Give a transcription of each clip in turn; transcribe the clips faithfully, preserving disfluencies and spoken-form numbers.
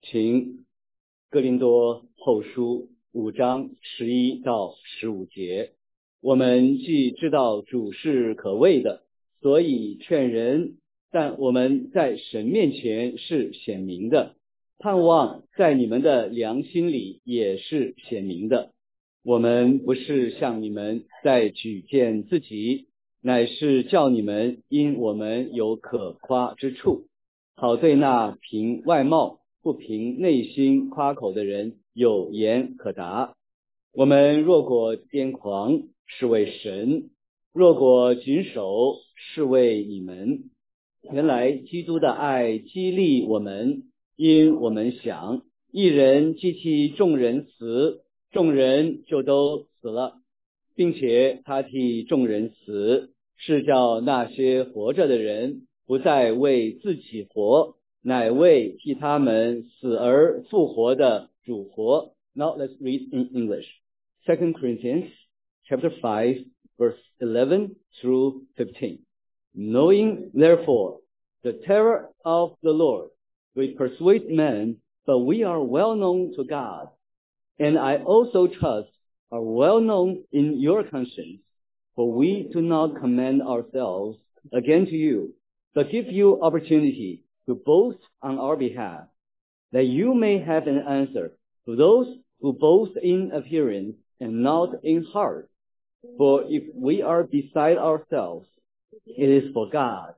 请哥林多后书五章十一到十五节。我们既知道主是可畏的，所以劝人，但我们在神面前是显明的，盼望在你们的良心里也是显明的。我们不是向你们在举荐自己，乃是叫你们因我们有可夸之处，好对那凭外貌不凭内心夸口的人有言可答。我们若果癫狂，是为神；若果谨守，是为你们。原来基督的爱激励我们，因我们想，一人既替众人死，众人就都死了，并且他替众人死，是叫那些活着的人不再为自己活，乃为替他们死而复活的主活。Now let's read in English. Second Corinthians chapter five, verse eleven through fifteen. Knowing therefore the terror of the Lord, we persuade men, but we are well known to God, and I also trust are well known in your conscience, for we do not commend ourselves again to you, but give you opportunity to boast on our behalf, that you may have an answer to those who boast in appearance and not in heart. For if we are beside ourselves, it is for God.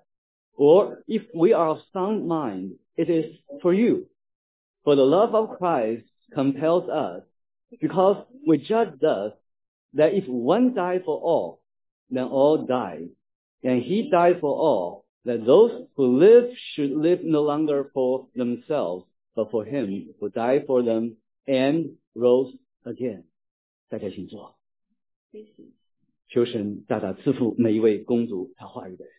Or if we are of sound mind, it is for you. For the love of Christ compels us, because we judge thus, that if one died for all, then all died. And he died for all, that those who live should live no longer for themselves, but for him who died for them and rose again. 大家请坐。求神大大赐福每一位攻读他话语的人。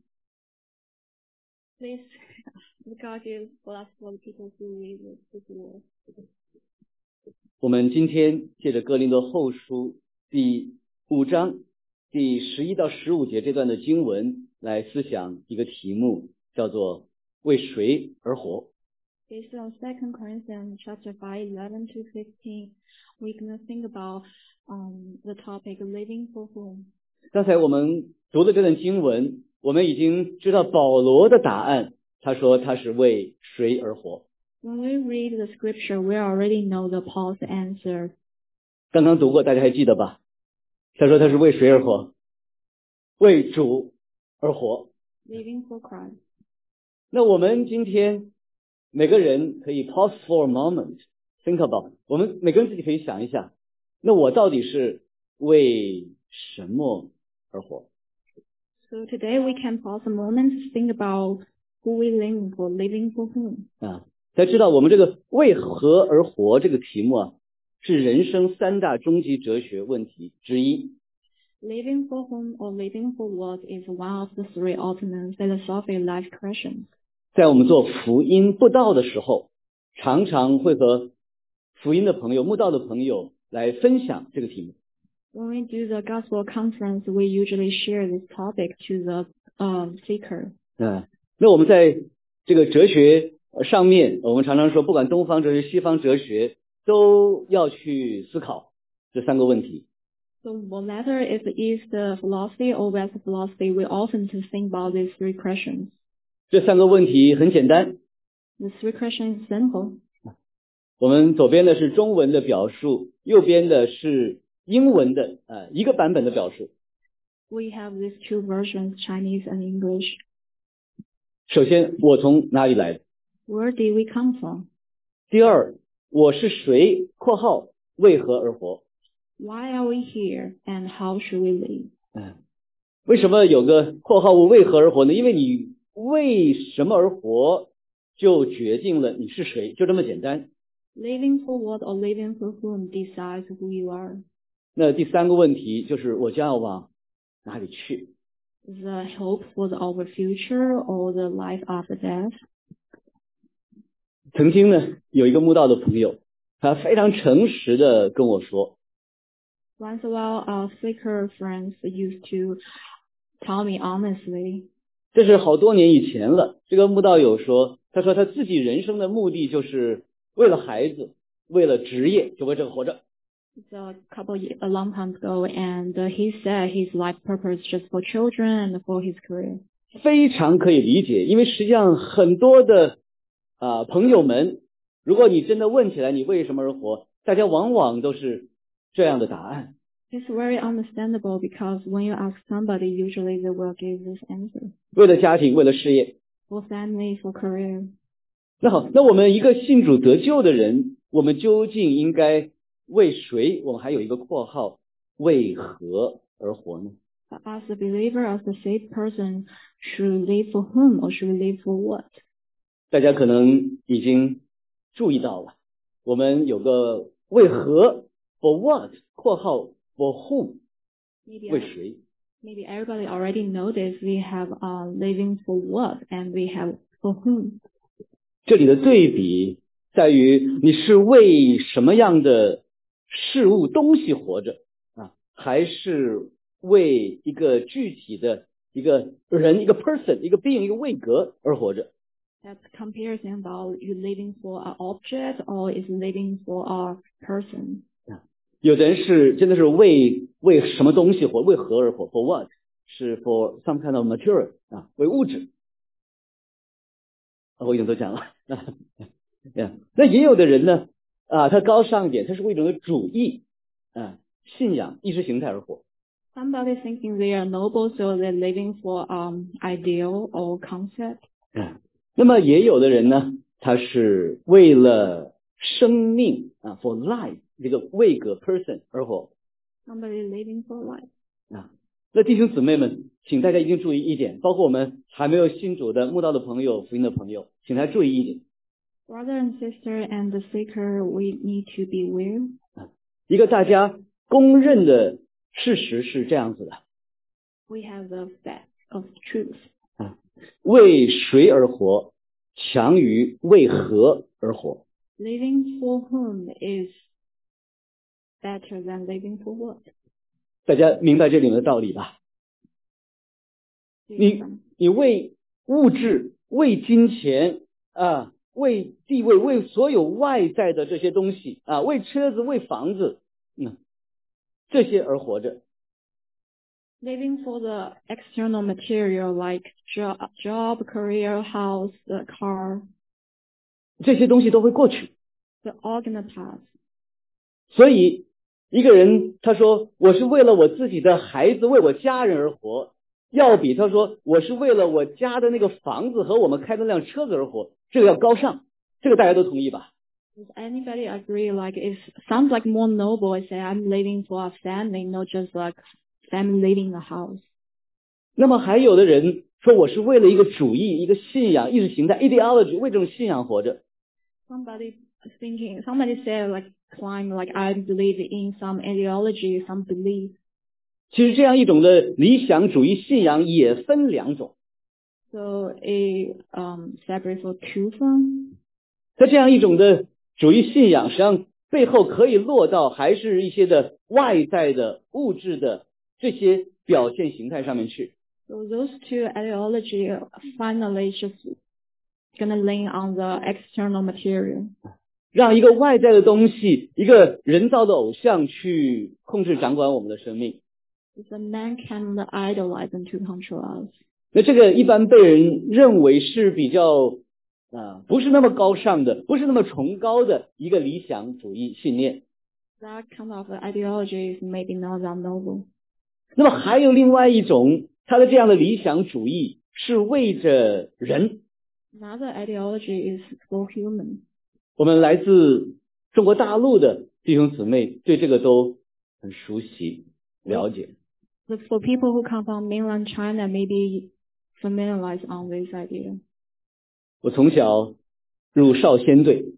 Please, God give bless for the people who read this word. 我们今天借着哥林多后书第五章第十一到十五节这段的经文来思想一个题目，叫做为谁而活。 Based on Second Corinthians chapter five, eleven to fifteen, we can think about um, the topic living for whom. 刚才我们读的这段经文，我们已经知道保罗的答案，他说他是为谁而活。 When we read the scripture, we already know the Paul's answer. 刚刚读过，大家还记得吧？他说他是为谁而活？为主而活。 Living for Christ. 那我们今天每个人可以 pause for a moment, think about. 我们每个人自己可以想一下，那我到底是为什么而活？ So today we can pause a moment to think about who we live for, living for whom. 啊，才知道我们这个为何而活这个题目啊，是人生三大终极哲学问题之一。 Living for whom or living for what is one of the three ultimate philosophical life questions. 在我们做福音布道的时候，常常会和福音的朋友、慕道的朋友来分享这个题目。 When we do the gospel conference, we usually share this topic to the um, seeker. 嗯，那我们在这个哲学上面，我们常常说，不管东方哲学、西方哲学，都要去思考这三个问题。 So no matter if it is the philosophy or West philosophy, we often to think about these three questions. 这三个问题很简单。 The three questions is simple. 我们左边的是中文的表述，右边的是英文的呃一个版本的表述。 We have these two versions, Chinese and English. 首先，我从哪里来的？ Where did we come from? 第二，我是谁（括号为何而活）？ Why are we here and how should we live? 嗯，为什么有个括号为何而活呢？因为你为什么而活，就决定了你是谁，就这么简单。 Living for what or living for whom decides who you are. 那第三个问题就是我将要往哪里去？ The hope for the our future or the life after death. 曾经呢，有一个慕道的朋友，他非常诚实的跟我说。 Once a while, our seeker friends used to tell me honestly. 这是好多年以前了。这个慕道友说，他说他自己人生的目的就是为了孩子，为了职业，就为这个活着。 It's a couple years, a long time ago, and uh, he said his life purpose just for children and for his career. 非常可以理解，因为实际上很多的啊、呃、朋友们，如果你真的问起来你为什么而活，大家往往都是这样的答案。 It's very understandable because when you ask somebody, usually they will give this answer. 为了家庭，为了事业。 For family, for career. 那好，那我们一个信主得救的人，我们究竟应该为谁？我们还有一个括号，为何而活呢？ As a believer, as a saved person, should live for whom or should live for what? 大家可能已经注意到了，我们有个为何 for what 括号 for whom 为谁 Maybe everybody already noticed we have uh, living for what and we have for whom. 这里的对比在于你是为什么样的事物东西活着啊，还是为一个具体的一个人一个 person 一个 being 一个位格而活着。 That comparison about you living for an object or is living for a person. 有的人是真的是为为什么东西活，为何而活 for what 是 for some kind of material 啊，为物质。我已经都讲了。那也有的人呢啊，他高尚一点，他是为一种主义啊信仰意识形态而活。 Somebody thinking they are noble, so they're living for um ideal or concept. 嗯，那么也有的人呢，他是为了生命啊 for life 这个位格 person 而活。 Somebody living for life. 啊，那弟兄姊妹们，请大家一定注意一点，包括我们还没有信主的慕道的朋友、福音的朋友，请大家注意一点。 Brother and sister and the seeker, we need to be aware. 一个大家公认的事实是这样子的。 We have the fact of truth. 啊，为谁而活，强于为何而活。 Living for whom is better than living for what? 大家明白这里面的道理吧？你你为物质、为金钱啊、为地位、为所有外在的这些东西啊，为车子、为房子，嗯，这些而活着。 Living for the external material like job, job, career, house, the car. 这些东西都会过去。 The all gonna pass. 所以一个人他说我是为了我自己的孩子，为我家人而活，要比他说我是为了我家的那个房子和我们开的那辆车子而活，这个要高尚，这个大家都同意吧？ Does anybody agree like it sounds like more noble I say I'm living for a family, not just like family living in a house. 那么还有的人说我是为了一个主义、一个信仰、意识形态 ideology 为这种信仰活着。 Somebody thinking, somebody said like climb like I believe in some ideology, some belief. 其实这样一种的理想主义信仰也分两种。 So a um separate for two forms. 在这样一种的主义信仰，实际上背后可以落到还是一些的外在的物质的这些表现形态上面去。 So those two ideology finally just gonna lean on the external material. 让一个外在的东西，一个人造的偶像去控制掌管我们的生命。 The man can idolize and to control us. 那这个一般被人认为是比较啊，不是那么高尚的，不是那么崇高的一个理想主义信念。 That kind of ideology is maybe not that noble. 那么还有另外一种，他的这样的理想主义是为着人。 Another ideology is for human. 我们来自中国大陆的弟兄姊妹对这个都很熟悉了解。 So for people who come from mainland China, maybe familiarized on this idea. 我从小入少先队。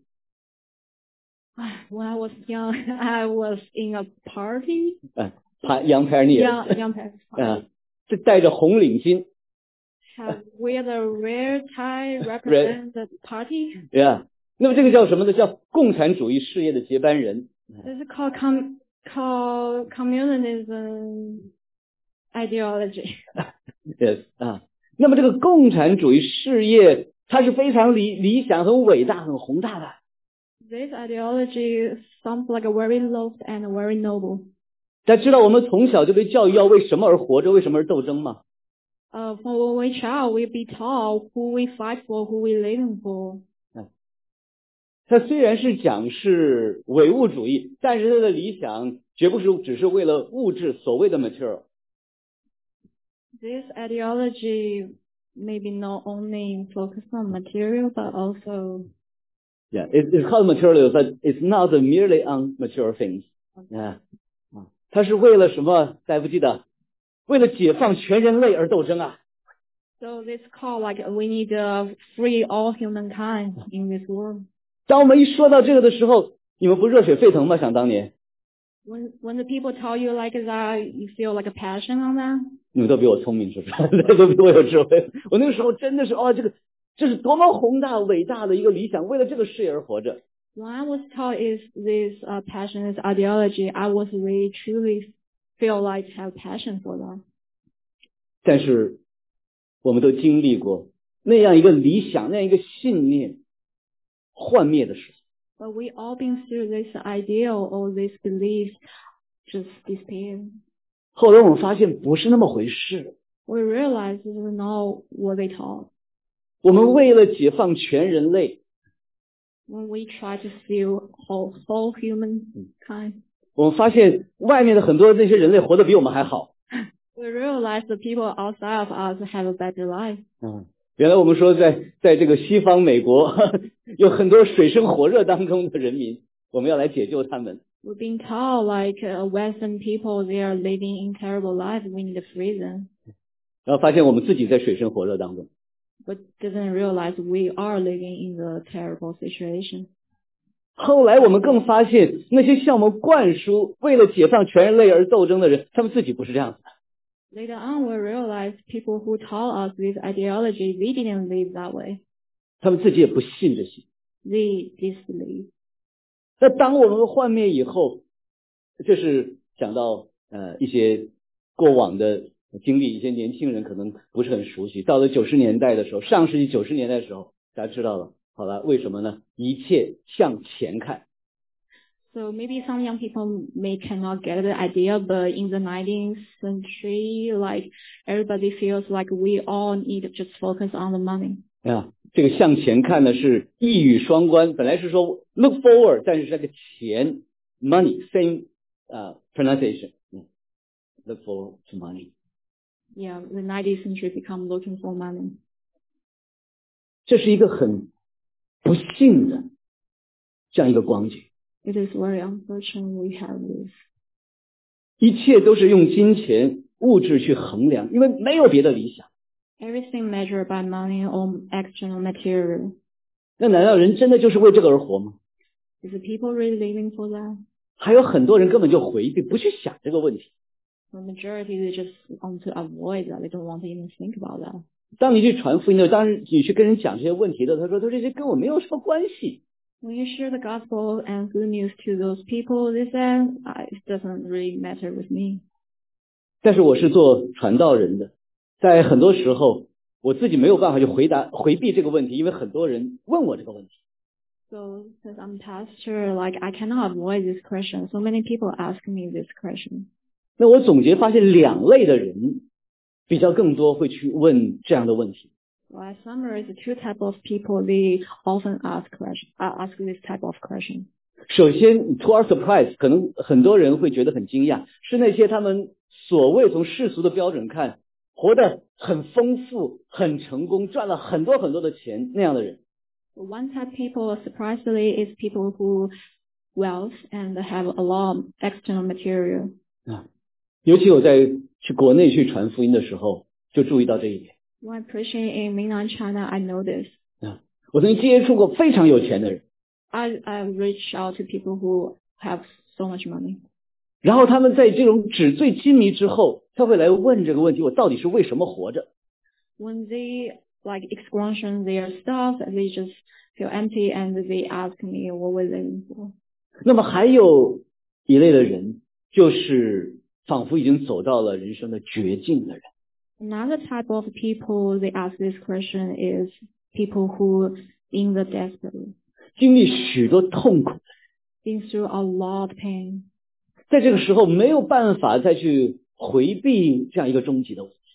When I was young, I was in a party. 啊 ，Young Pioneer。 Young, young party. 啊，这戴着红领巾。 Have wear the rare tie represent the party. Yeah， 那么这个叫什么呢？叫共产主义事业的接班人。 This is called com called communism ideology. Yes 啊，那么这个共产主义事业，它是非常理理想、很伟大、很宏大的。 This ideology sounds like a very lost and very noble. 大家知道我们从小就被教育要为什么而活着，为什么而斗争吗？ Uh, from when we're child, we be taught who we fight for, who we living for. 它虽然是讲是唯物主义，但是它的理想绝不是只是为了物质所谓的 material。 This ideology maybe not only focus on material, but also Yeah, it, it's called material, but it's not merely on material things. Yeah. 它是为了什么？大家不记得？为了解放全人类而斗争啊！ so this call like we need to free all humankind in this world. 当我们一说到这个的时候，你们不热血沸腾吗？想当年， When when the people tell you like that, you feel like a passion on that. 你们都比我聪明，是不是？都比我有智慧。我那个时候真的是哦，这个这是多么宏大伟大的一个理想，为了这个事业而活着。 When I was taught is this uh, passion, this ideology, I was really truly feel like have passion for that. 但是我们都经历过那样一个理想，那样一个信念幻灭的时候。 But we all been through this ideal or this belief just despair. 后来我们发现不是那么回事。 We realize this is not what they taught. 我们为了解放全人类， When we try to save whole, whole humankind, 我们发现外面的很多那些人类活得比我们还好。 we realize the people outside of us have a better life. 嗯，原来我们说在在这个西方美国有很多水深火热当中的人民，我们要来解救他们。 We've been told like uh, Western people, they are living in terrible life. We need to free them. 然后发现我们自己在水深火热当中。 But doesn't realize we are living in the terrible situation. 后来我们更发现那些向我们灌输为了解放全人类而斗争的人，他们自己不是这样子的。 Later on, we realized people who taught us this ideology, they didn't live that way. 他们自己也不信这些。 They disbelieve. 那当我们幻灭以后，这是讲到呃一些过往的经历，一些年轻人可能不是很熟悉。到了九十年代的时候，上世纪九十年代的时候，大家知道了，好了，为什么呢？一切向前看。 So maybe some young people may cannot get the idea, but in the nineteenth century, like everybody feels like we all need to just focus on the money. 啊，这个向前看呢是一语双关，本来是说 look forward， 但是这个钱 money same 呃 pronunciation， 嗯 look forward to money。 Yeah, the nineteenth century become looking for money. 这是一个很不幸的这样一个光景。 It is very unfortunate we have this. 一切都是用金钱物质去衡量，因为没有别的理想。 Everything measured by money or external material. 那难道人真的就是为这个而活吗？ Is the people really living for that? 还有很多人根本就回避，不去想这个问题。 The majority, they just want to avoid that. They don't want to even think about that. 当你去传福音的，当然你去跟人讲这些问题的，他说他说这些跟我没有什么关系。 When you share the gospel and good news to those people, they say, it doesn't really matter with me. 但是我是做传道人的，在很多时候我自己没有办法去回答回避这个问题，因为很多人问我这个问题。 So, since I'm pastor, like I cannot avoid this question. So many people ask me this question. 那我总结发现两类的人比较更多会去问这样的问题。 So I summarize the two type of people. They often ask question, uh, ask this type of question. 首先 to our surprise， 可能很多人会觉得很惊讶，是那些他们所谓从世俗的标准看活得很丰富很成功赚了很多很多的钱那样的人。 So one type of people, surprisingly, is people who wealth and have a lot of external material. 啊，尤其我在去国内去传福音的时候就注意到这一点。 When preaching in mainland China, I noticed. 啊，我曾经接触过非常有钱的人， I, I reach out to people who have so much money. 然后他们在这种纸醉金迷之后，他会来问这个问题：我到底是为什么活着？ When they like expansion their stuff, they just feel empty and they ask me what we're living for. 那么还有一类的人，就是仿佛已经走到了人生的绝境的人。 Another type of people they ask this question is people who in the desperate. 经历许多痛苦， been through a lot of pain. 在这个时候没有办法再去回避这样一个终极的问题，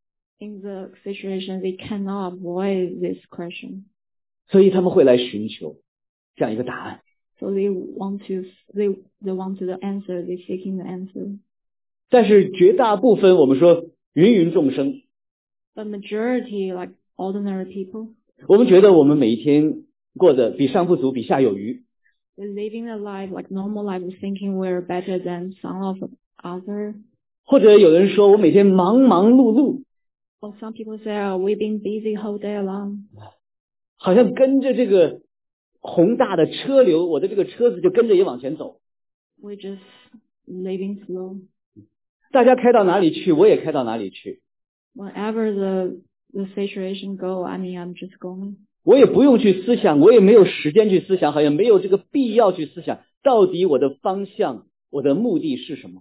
In the situation, they cannot avoid this question. 所以他们会来寻求这样一个答案。 So they want to, they, they want to the answer, they're seeking the answer. 但是绝大部分我们说芸芸众生， But majority, like ordinary people, 我们觉得我们每一天过得比上不足，比下有余。 they're living a life like normal life, thinking we're better than some of other. 或者有人说我每天忙忙碌碌， Or some people say, oh, we've been busy whole day long. 好像跟着这个宏大的车流，我的这个车子就跟着也往前走。 We're just living slow. 大家开到哪里去，我也开到哪里去。 Whenever the the situation go, I mean, I'm just going. 我也不用去思想，我也没有时间去思想，好像没有这个必要去思想，到底我的方向，我的目的是什么？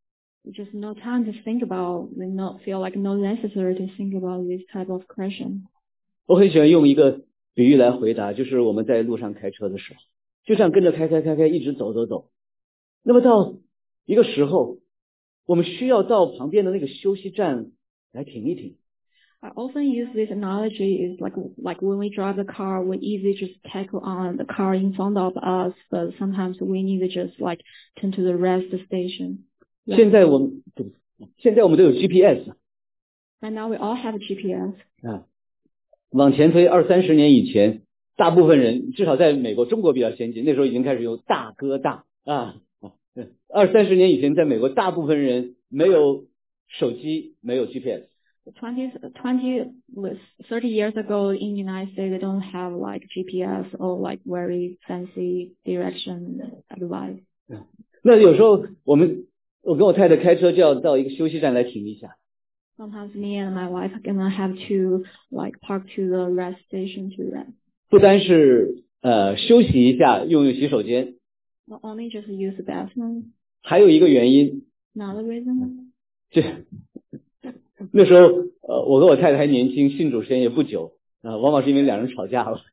Just no time to think about, we not feel like no necessary to think about this type of question. 我很喜欢用一个比喻来回答，就是我们在路上开车的时候，就这样跟着开开开开，一直走走走。那么到一个时候，我们需要到旁边的那个休息站来停一停。 I often use this analogy is like like when we drive the car, we easily just tackle on the car in front of us, but sometimes we need to just like turn to the rest station. 现在我们对不起现在我们都有 G P S Right now we all have G P S. 啊，往前推二三十年以前，大部分人至少在美国、中国比较先进，那时候已经开始用大哥大啊。二三十年以前，在美国大部分人没有手机，没有 G P S。 twenty, twenty, thirty years ago in the United States, they don't have like G P S or like very fancy direction advice. 那有时候我们我跟我太太开车就要到一个休息站来停一下。 Sometimes me and my wife are gonna have to like park to the rest station to rest. 不单是呃休息一下，用用洗手间， Not only just use the bathroom. 还有一个原因， Another reason. 这那时候呃我跟我太太还年轻，信主时间也不久啊、呃，往往是因为两人吵架了。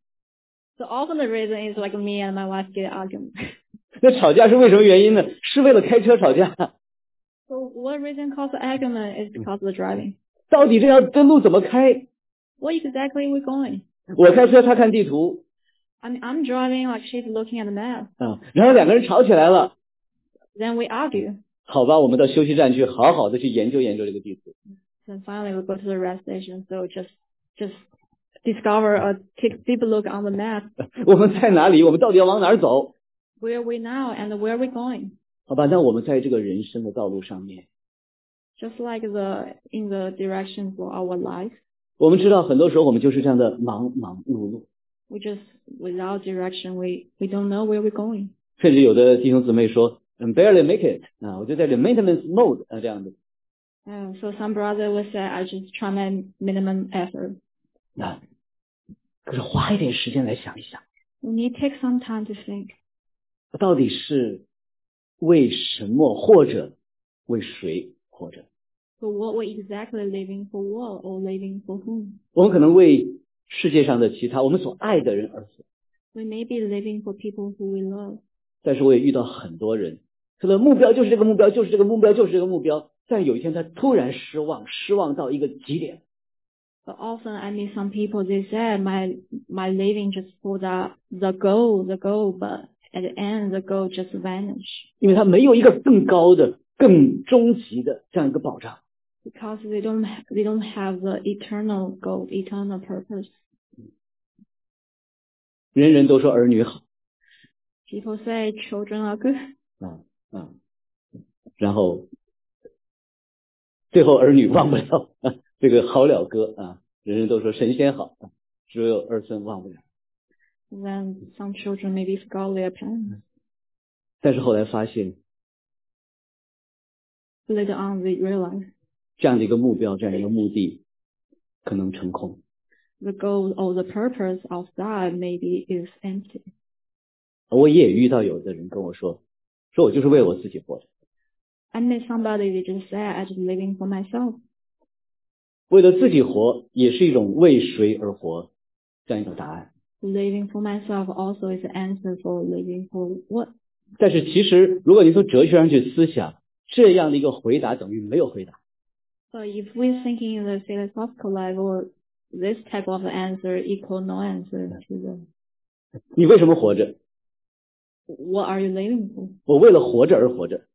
So often the reason is like me and my wife get argument. 那吵架是为什么原因呢？是为了开车吵架。 So what reason cause the argument is because of the driving. 到底这条这路怎么开？ What exactly we going? 我开车，他看地图 I mean, I'm driving like she's looking at the map. 啊，然后两个人吵起来了。 Then we argue. 好吧，我们到休息站去好好的去研究研究这个地图。 Then finally we go to the rest station. So just just discover or take a deep look on the map. 我们在哪里？我们到底要往哪儿走？ Where are we now and where are we going? 好吧，那我们在这个人生的道路上面， Just like the in the direction for our life, 我们知道很多时候我们就是这样的忙忙碌碌， we just without direction, we we don't know where we're going. 甚至有的弟兄姊妹说，嗯 barely make it 啊，我就在这 maintenance mode 啊这样的 Uh, so some brother will say, I just try my minimum effort. 啊，可是花一点时间来想一想， We need to take some time to think. 到底是为什么，或者为谁活着？ So what we're exactly living for what or living for whom? 我们可能为世界上的其他我们所爱的人而活， We may be living for people who we love. 但是我也遇到很多人，他的目标就是这个目标，就是这个目标，就是这个目标，但有一天他突然失望，失望到一个极点。 But often I meet some people, they say my my living just for the the goal, the goal, but at the end the goal just vanish 因为他没有一个更高的、更终极的这样一个保障。 because they don't ha- they don't have the eternal goal, eternal purpose. 人人都说儿女好 People say children are good, 啊啊，然后最后儿女忘不了啊这个好了歌啊，人人都说神仙好，啊只有儿孙忘不了。 then some children maybe forgot their parents. 但是后来发现， Later on they realize 这样的一个目标，这样一个目的，可能成空。 the goal or the purpose of that maybe is empty. 我也遇到有的人跟我说，说我就是为我自己活着， I met somebody they just say I just living for myself. 为了自己活，也是一种为谁而活这样一种答案。 living for myself also is the answer for living for what? 但是其实如果你从哲学上去思想，这样的一个回答等于没有回答。 So if we're thinking in the philosophical level, this type of answer equal no answer to the 你为什么活着？ what are you living for? 我为了活着而活着。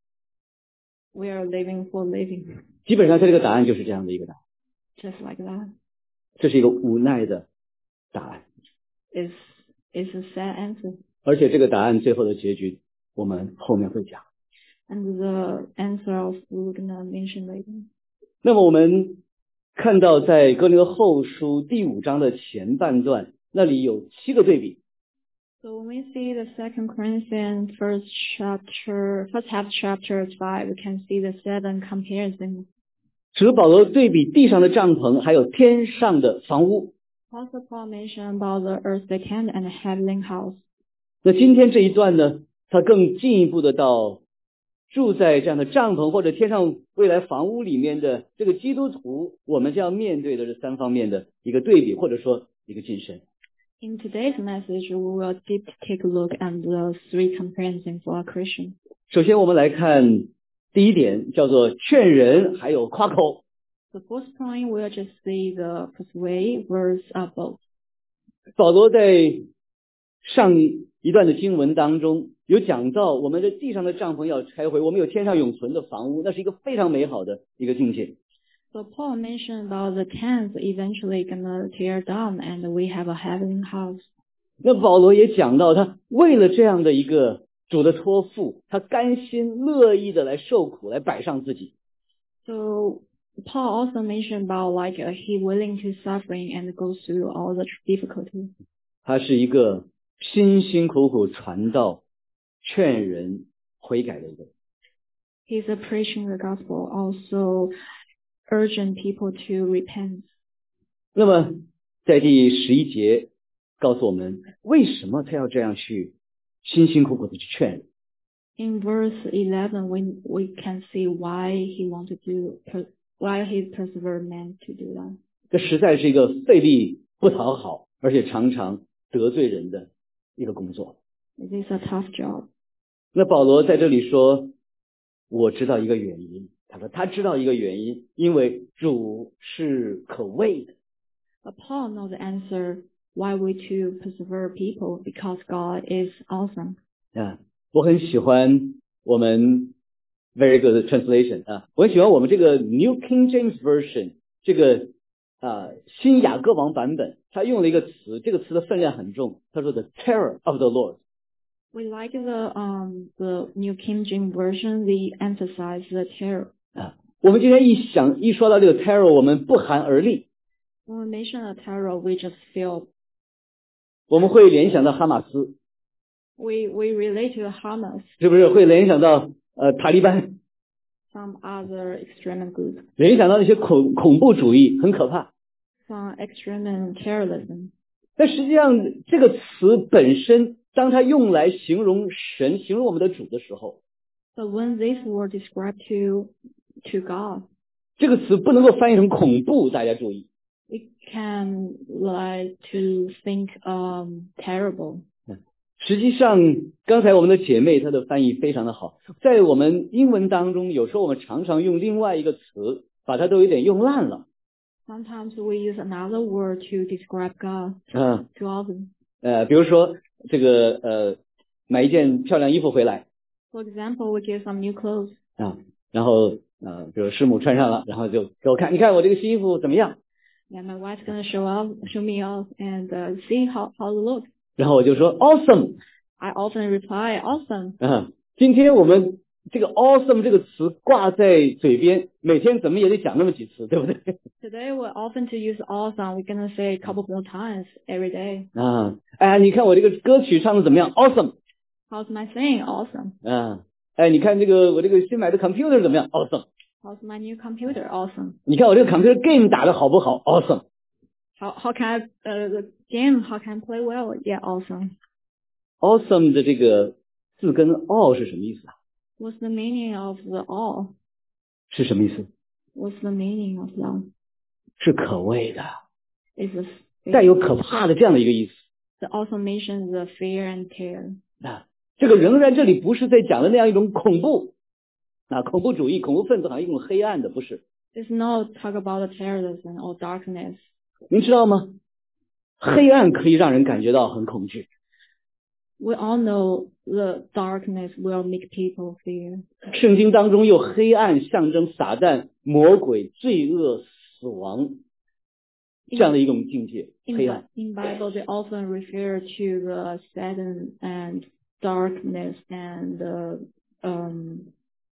We are living for living, 基本上它这个答案就是这样的一个答案， just like that. 这是一个无奈的答案。 It's, it's a sad answer. 而且这个答案最后的结局我们后面会讲。 And the answer of we're gonna mention later. 那么我们看到在哥林多后书第五章的前半段，那里有七个对比。 So when we see the Second Corinthians first chapter, first half chapter five, we can see the seven comparisons. 使徒保罗对比地上的帐篷，还有天上的房屋。 Also Paul mentioned about the earthly tent and the heavenly house. 那今天这一段呢，他更进一步的到住在这样的帐篷或者天上未来房屋里面的这个基督徒，我们将要面对的这三方面的一个对比，或者说一个晋升。 In today's message, we will deep take a look at the three comparisons for a Christian. 首先我们来看第一点，叫做劝人还有夸口。 The first point, we'll just see the persuade verse of both. 保罗在上一段的经文当中有讲到，我们的地上的帐篷要拆毁，我们有天上永存的房屋，那是一个非常美好的一个境界。 So Paul mentioned about the tents eventually gonna tear down and we have a heavenly house. 那保罗也讲到，他为了这样的一个主的托付，他甘心乐意的来受苦，来摆上自己。 So Paul also mentioned about like uh, he willing to suffering and go through all the difficulties. 他是一个辛辛苦苦传道、劝人悔改的一个人。 He's a preaching the gospel, also urging people to repent. 那么在第十一节告诉我们，为什么他要这样去辛辛苦苦的去劝人。 In verse eleven, we we can see why he wanted to per, why he persevered man to do that. 这实在是一个费力不讨好，而且常常得罪人的一个工作。 It is a tough job. 那保罗在这里说，我知道一个原因。他说他知道一个原因，因为主是可畏的。 But Paul knows the answer why we to persevere people because God is awesome. 啊，我很喜欢我们 very good translation 啊，我很喜欢我们这个 New King James Version 这个啊新雅各王版本，他用了一个词，这个词的分量很重，他说 the terror of the Lord。 We like the um the New King James Version. They emphasize the terror. 啊，我们今天一想一说到这个 terror， 我们不寒而栗。 When we mention the terror, we just feel 我们会联想到哈马斯， we we relate to Hamas, 是不是会联想到呃塔利班， some other extreme group, 联想到那些恐恐怖主义，很可怕。 some extreme and terrorism. 但实际上这个词本身，当它用来形容神、形容我们的主的时候， But when this word described to to God, 这个词不能够翻译成恐怖，大家注意。 we can like to think um terrible. 实际上刚才我们的姐妹她的翻译非常的好，在我们英文当中，有时候我们常常用另外一个词，把它都有点用烂了。 Sometimes we use another word to describe God 嗯 too often. 呃，比如说这个呃买一件漂亮衣服回来 For example, we get some new clothes. 啊，然后呃比如师母穿上了，然后就给我看，你看我这个新衣服怎么样？ Yeah, my wife's gonna show up, show me off, and uh, see how how it looks. 然后我就说 awesome。 I often reply, awesome. 啊，今天我们这个 awesome 这个词挂在嘴边，每天怎么也得讲那么几次，对不对？ Today we're often to use awesome. We're gonna say a couple more times every day. 啊，哎，你看我这个歌曲唱的怎么样 ？awesome。 How's my singing? Awesome. 啊，哎，你看这个我这个新买的 computer 怎么样 ？awesome。 How's my new computer? Awesome. 你看我这个 computer game 打得好不好 ？awesome。 How how can I uh the game? How can I play well? Yeah, awesome. awesome 的这个字根 all 是什么意思啊？ What's the meaning of the all? 是什么意思？ What's the meaning of that? 是可畏的， It's a 带有可怕的这样的一个意思。 It also mentions the fear and terror. 啊，这个仍然这里不是在讲的那样一种恐怖啊，恐怖主义、恐怖分子好像一种黑暗的，不是。 It's not talk about the terrorism or darkness. 您知道吗？黑暗可以让人感觉到很恐惧。 We all know the darkness will make people fear. 圣经当中用黑暗象征撒旦、魔鬼、罪恶、死亡这样的一种境界。 In, 黑暗 in Bible, they often refer to the Satan and darkness and the, um,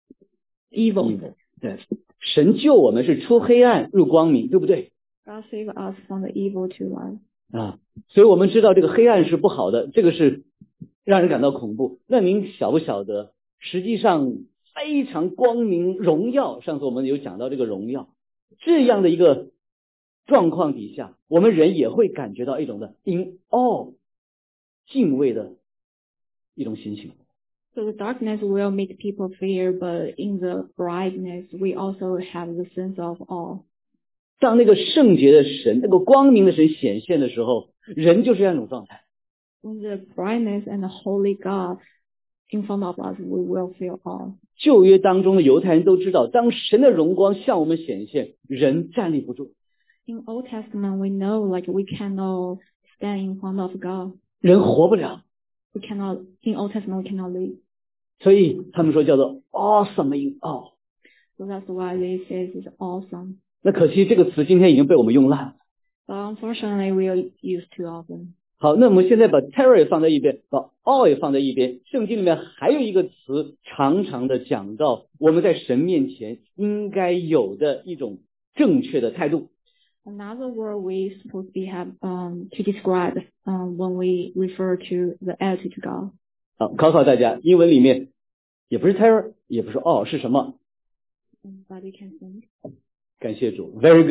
evil. evil 对，神救我们是出黑暗入光明，对不对？ God save us from the evil to life. 啊，所以我们知道这个黑暗是不好的，这个是让人感到恐怖。那您晓不晓得，实际上非常光明荣耀，上次我们有讲到这个荣耀，这样的一个状况底下，我们人也会感觉到一种的 in awe 敬畏的一种心情。 So the darkness will make people fear, but in the brightness, we also have the sense of awe. 当那个圣洁的神，那个光明的神显现的时候，人就是这样一种状态。 When the brightness and the holy God in front of us, we will feel awe. 旧约当中的犹太人都知道，当神的荣光向我们显现，人站立不住， In Old Testament, we know like we cannot stand in front of God. 人活不了。 We cannot, in Old Testament, we cannot live. 所以他们说叫做 awesome in awe。 So that's why they say it's awesome. 那可惜这个词今天已经被我们用烂了。 But unfortunately, we are used too often. 好，那我们现在把 terror 放在一边，把 awe 也放在一边。圣经里面还有一个词，常常的讲到我们在神面前应该有的一种正确的态度。 Another word we supposed to be have um to describe um when we refer to the attitude to God. 好，考考大家，英文里面也不是 terror， 也不是 awe， 是什么？ But you can think. 感谢主 ，very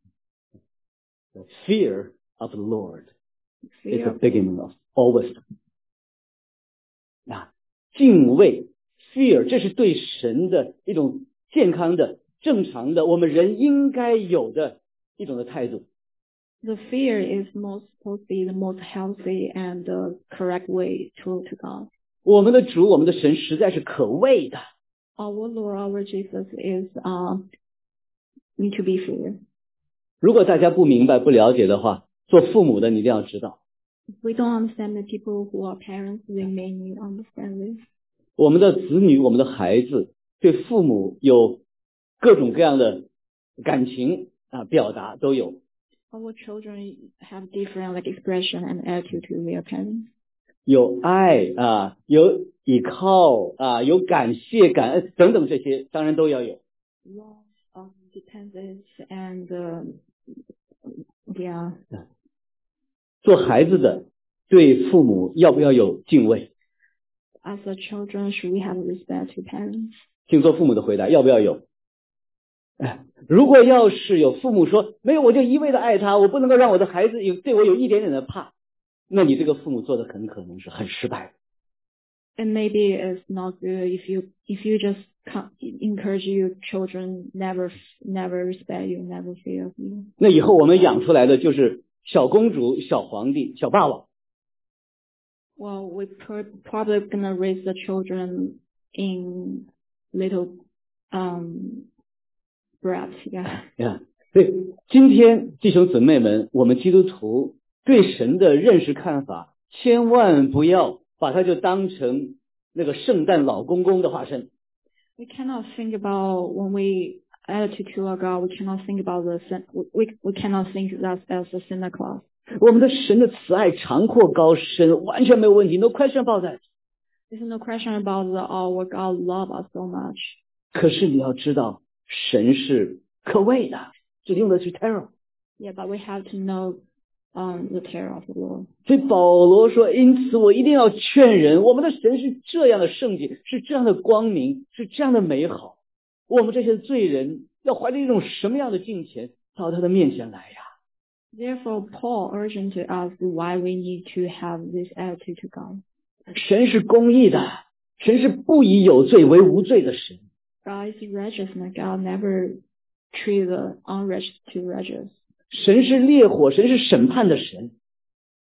good。The fear of the Lord is Fear the of beginning of all wisdom。啊，敬畏 fear， 这是对神的一种健康的、正常的，我们人应该有的一种的态度。 The fear is most supposed to be the most healthy and the correct way to to God. 我们的主，我们的神实在是可畏的。 Our Lord, our Jesus is um need to be feared. 如果大家不明白、不了解的话，做父母的你一定要知道， If we don't understand the people who are parents, we may need to understand this. 我们的子女、我们的孩子对父母有各种各样的感情啊表达都有。 Our children have different like expression and attitude to their parents. 有爱啊，有依靠啊，有感谢、感恩等等，这些当然都要有。 Love, um, dependence, and uh, yeah. 做孩子的对父母要不要有敬畏？ As a children, should we have respect to parents? 请做父母的回答，要不要有？哎，如果要是有父母说没有，我就一味的爱他，我不能够让我的孩子有对我有一点点的怕，那你这个父母做的很可能是很失败的。 And maybe it's not good if you if you just can't encourage your children never never respect you, never fear you. 那以后我们养出来的就是小公主、小皇帝、小霸王。 Well, we pro- probably gonna raise the children in little um brats, yeah. 呀，所以今天弟兄姊妹们，我们基督徒对神的认识看法，千万不要把它就当成那个圣诞老公公的化身。 We cannot think about when we attitude to our God. We cannot think about the San- we we cannot think that as a Santa Claus. 我们的神的慈爱长阔高深，完全没有问题 ，no question about that。 There's no question about the our God love us so much. 可是你要知道，神是可畏的，这里用的是 terror。 Yeah, but we have to know um the terror of the Lord. 所以保罗说，因此我一定要劝人，我们的神是这样的圣洁，是这样的光明，是这样的美好。我们这些罪人要怀着一种什么样的敬虔到他的面前来呀？ Therefore, Paul urging to us why we need to have this attitude to God. 神是公义的，神是不以有罪为无罪的神。 God is righteous, and God never treat the unrighteous to righteous. 神是烈火，神是审判的神。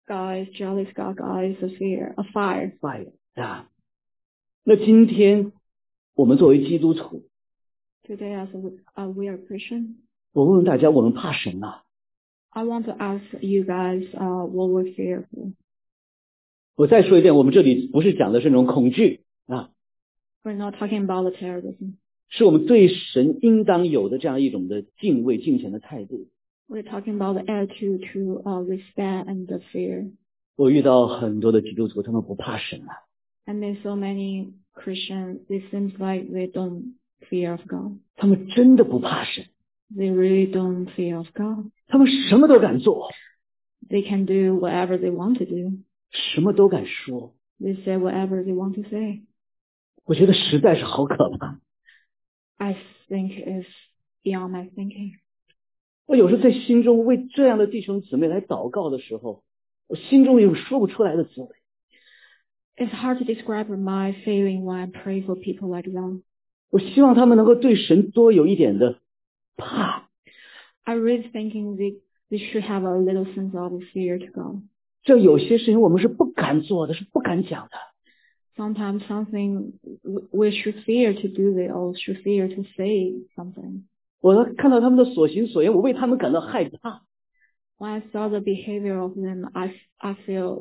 God is jealous, God, God is a fear, a fire. fire 啊。那今天我们作为基督徒， Today, as a, uh, we are Christian, 我问问大家，我们怕神吗？ I want to ask you guys, uh, what we're fearful. 我再说一遍，我们这里不是讲的是那种恐惧啊， We're not talking about the terrorism. 是我们对神应当有的这样一种的敬畏敬虔的态度。 We're talking about the attitude to uh, respect and the fear. 我遇到很多的基督徒，他们不怕神啊， And there's so many Christians, it seems like they don't fear of God. 他们真的不怕神， They really don't fear of God. 他们什么都敢做， They can do whatever they want to do. 什么都敢说。 They say whatever they want to say. 我觉得实在是好可怕。 I think it's beyond my thinking. 我有时候在心中为这样的弟兄姊妹来祷告的时候，我心中有说不出来的滋味。 It's hard to describe my feeling when I pray for people like that. 我希望他们能够对神多有一点的怕， I really thinking they, they should have a little sense of fear to God. 这有些事情我们是不敢做的，是不敢讲的。 Sometimes something we should fear to do it or should fear to say something. 我看到他们的所行所言，我为他们感到害怕。 When I saw the behavior of them, I, I feel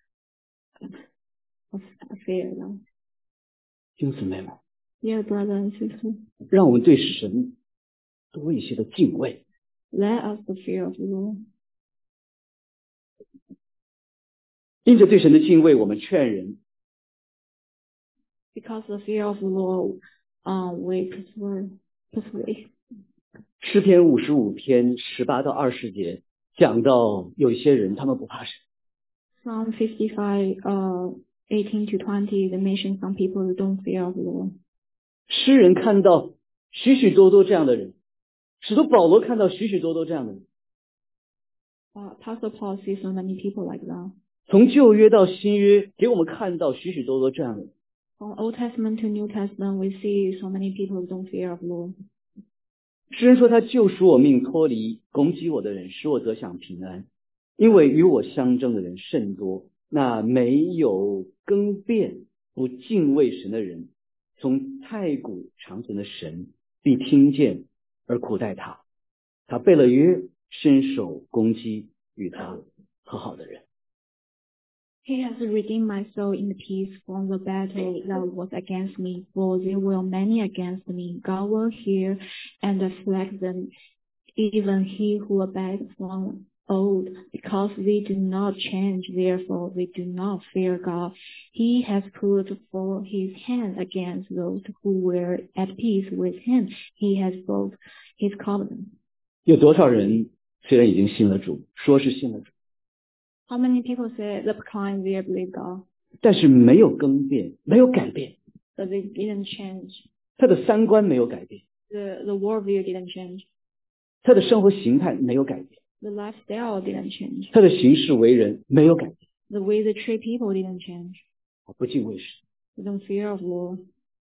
I fear them. 弟兄姊妹们， Dear brother and sister, 让我们对神多一些的敬畏。 let us the fear of the Lord. 因着对神的敬畏，我们劝人。 Because the fear of the Lord, um, we persuade, persuade. 诗篇五十五篇十八到二十节讲到有一些人他们不怕神， Psalm fifty-five, uh, eighteen to twenty, they mention some people who don't fear of the Lord. 诗人看到许许多多这样的人，使徒保罗看到许许多多这样的人。 Uh, Apostle Paul sees so many people like that. 从旧约到新约，给我们看到许许多多这样的人。 From Old Testament to New Testament, we see so many people who don't fear of the Lord. 诗人说他救赎我命，脱离攻击我的人，使我得享平安。因为与我相争的人甚多，那没有更变不敬畏神的人，从太古长存的神必听见而苦待他。他背了约，伸手攻击与他和好的人。 He has redeemed my soul in peace from the battle that was against me, for there were many against me. God will hear and afflict them, even he who abides from old, because they do not change, therefore they do not fear God. He has put forth his hand against those who were at peace with him. He has broke his covenant. 有多少人虽然已经信了主，说是信了主， How many people say the proclaim they believe God, 但是没有更变，没有改变， but they didn't change. 他的三观没有改变， The, the worldview didn't change. 他的生活形态没有改变， The lifestyle didn't change. 他的行事为人没有改变， The way they treat people didn't change. 不敬畏神。 They don't fear of Lord.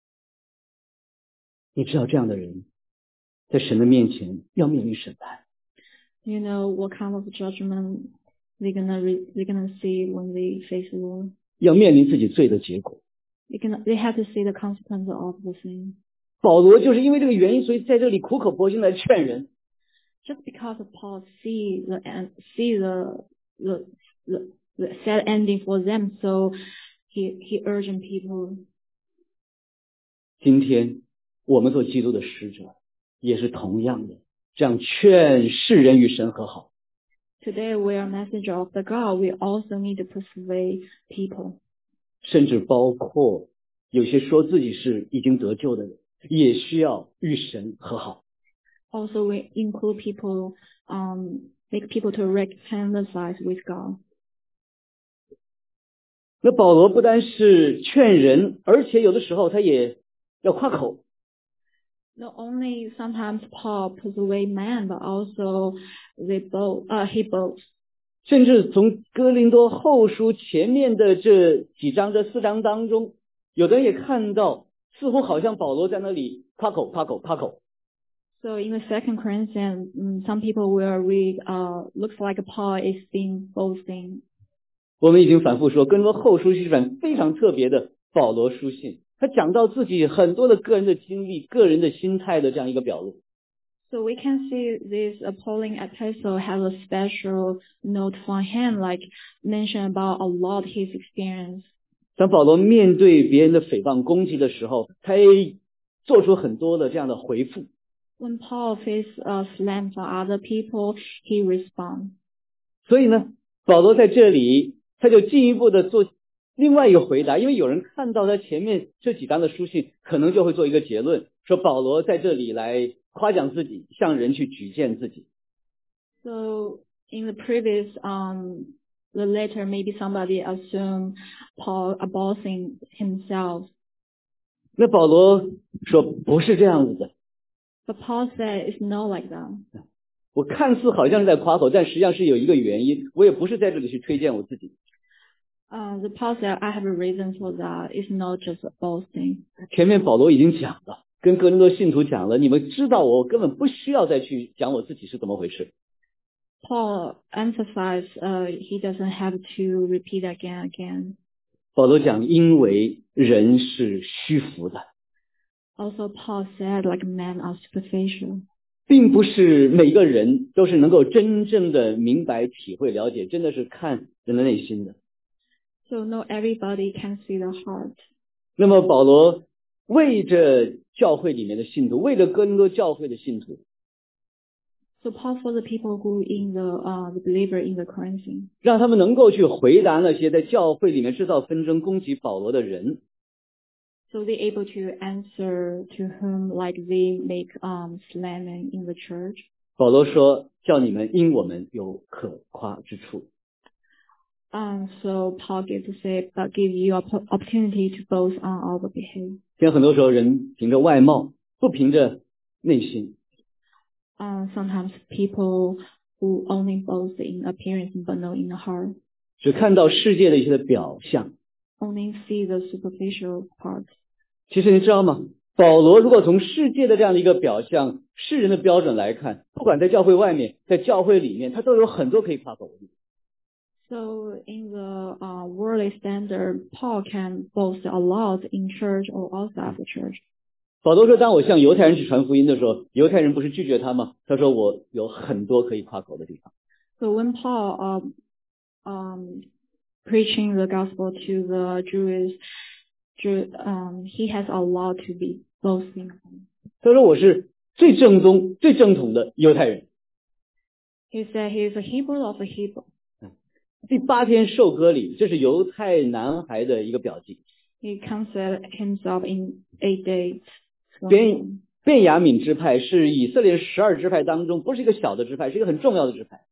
你知道这样的人在神的面前要面临审判， You know what kind of judgment they're gonna re- they're gonna see when they face the Lord. 要面临自己罪的结果。 They can they have to see the consequence of the sin. 保罗就是因为这个原因，所以在这里苦口婆心来劝人。 Just because of Paul see the end, see the the the, the sad ending for them, so he he urging people. 今天我们做基督的使者，也是同样的，这样劝世人与神和好。 Today we are a messenger of the God. We also need to persuade people. 甚至包括有些说自己是已经得救的人，也需要与神和好。 Also, we include people, um, make people to reconcile with God. 那保罗不单是劝人，而且有的时候他也要夸口。 Not only sometimes Paul persuade man, but also they both, uh, he boasts. 甚至从哥林多后书前面的这几章这四章当中，有的人也看到，似乎好像保罗在那里夸口夸口夸口。 So in the Second Corinthians, um, some people will read, uh, looks like Paul is being boasting. 我们已经反复说，哥林多后书是一本非常特别的保罗书信，他讲到自己很多的个人的经历、个人的心态的这样一个表露。 So we can see this Pauline epistle has a special note for him, like mention about a lot his experience. 当保罗面对别人的诽谤攻击的时候，他也做出很多的这样的回复。 When Paul faced a slam from other people, he responds. 所以呢，保罗在这里他就进一步的做另外一个回答，因为有人看到他前面这几章的书信，可能就会做一个结论，说保罗在这里来夸奖自己，向人去举荐自己。 So in the previous um the letter, maybe somebody assumed Paul abusing himself. 那保罗说不是这样子的。 But Paul said it's not like that. 我看似好像是在夸口，但实际上是有一个原因，我也不是在这里去推荐我自己。 Uh, the Paul said, I have a reason for that. It's not just a boasting. 前面保罗已经讲了，跟哥林多信徒讲了，你们知道我根本不需要再去讲我自己是怎么回事。 Paul emphasized uh, he doesn't have to repeat again and again. 保罗讲，因为人是虚浮的。 Also, Paul said, like men are superficial. 并不是每个人都是能够真正的明白、体会、了解，真的是看人的内心的。 So not everybody can see the heart. 那么保罗为着教会里面的信徒，为着哥林多教会的信徒， So Paul for the people who in the uh the believer in the Corinthians. 让他们能够去回答那些在教会里面制造纷争、攻击保罗的人。 So they're able to answer to whom like they make um slamming in the church. 保罗说，叫你们因我们有可夸之处。 Um, so Paul gives to say, but give you an opportunity to boast on our behalf. 现在很多时候人凭着外貌，不凭着内心。 Um, sometimes people who only boast in appearance but not in the heart. 只看到世界的一些的表象。 Only see the superficial part. 其实你知道吗？保罗如果从世界的这样的一个表象、世人的标准来看，不管在教会外面，在教会里面，他都有很多可以夸口的地方。 So in the uh, worldly standard, Paul can boast a lot in church or outside the church. 保罗说，当我向犹太人去传福音的时候，犹太人不是拒绝他吗？他说我有很多可以夸口的地方。 So when Paul um, um, preaching the gospel to the Jews, Jew, um, he has a lot to be boasting. 他说我是最正宗、最正统的犹太人。 He said he is a Hebrew of a Hebrew. 第八天受割礼，这是犹太男孩的一个表记。 He considered himself in eight days. 便便雅悯支派是以色列十二支派当中不是一个小的支派，是一个很重要的支派。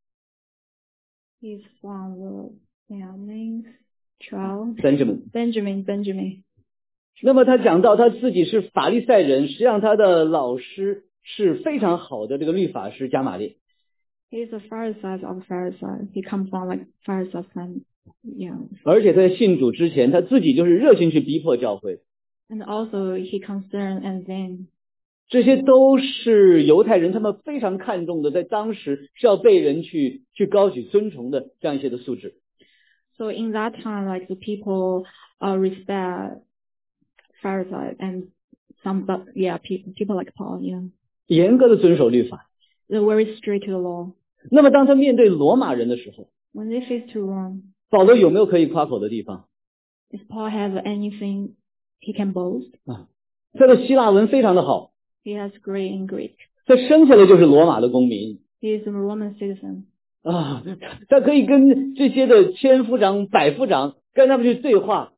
He's from the Benjamin tribe. Benjamin. Benjamin. Benjamin. 那么他讲到他自己是法利赛人，实际上他的老师是非常好的这个律法师加玛列。 He's a Pharisee of Pharisee. He comes from like Pharisee family. Yeah. 而且他在信主之前，他自己就是热心去逼迫教会。 And also he concerned and then. 这些都是犹太人他们非常看重的，在当时是要被人去去高举尊崇的这样一些的素质。 So in that time, like the people uh, respect Pharisee and some, but yeah, people people like Paul, yeah. 严格的遵守律法。 They're very strict to the law. 那么当他面对罗马人的时候， When they face to Rome, 保罗有没有可以夸口的地方？ does Paul have anything he can boast? 啊，他的希腊文非常的好， He has great in Greek. 他生下来就是罗马的公民 He is a Roman citizen. 啊，他可以跟这些的千夫长、百夫长跟他们去对话。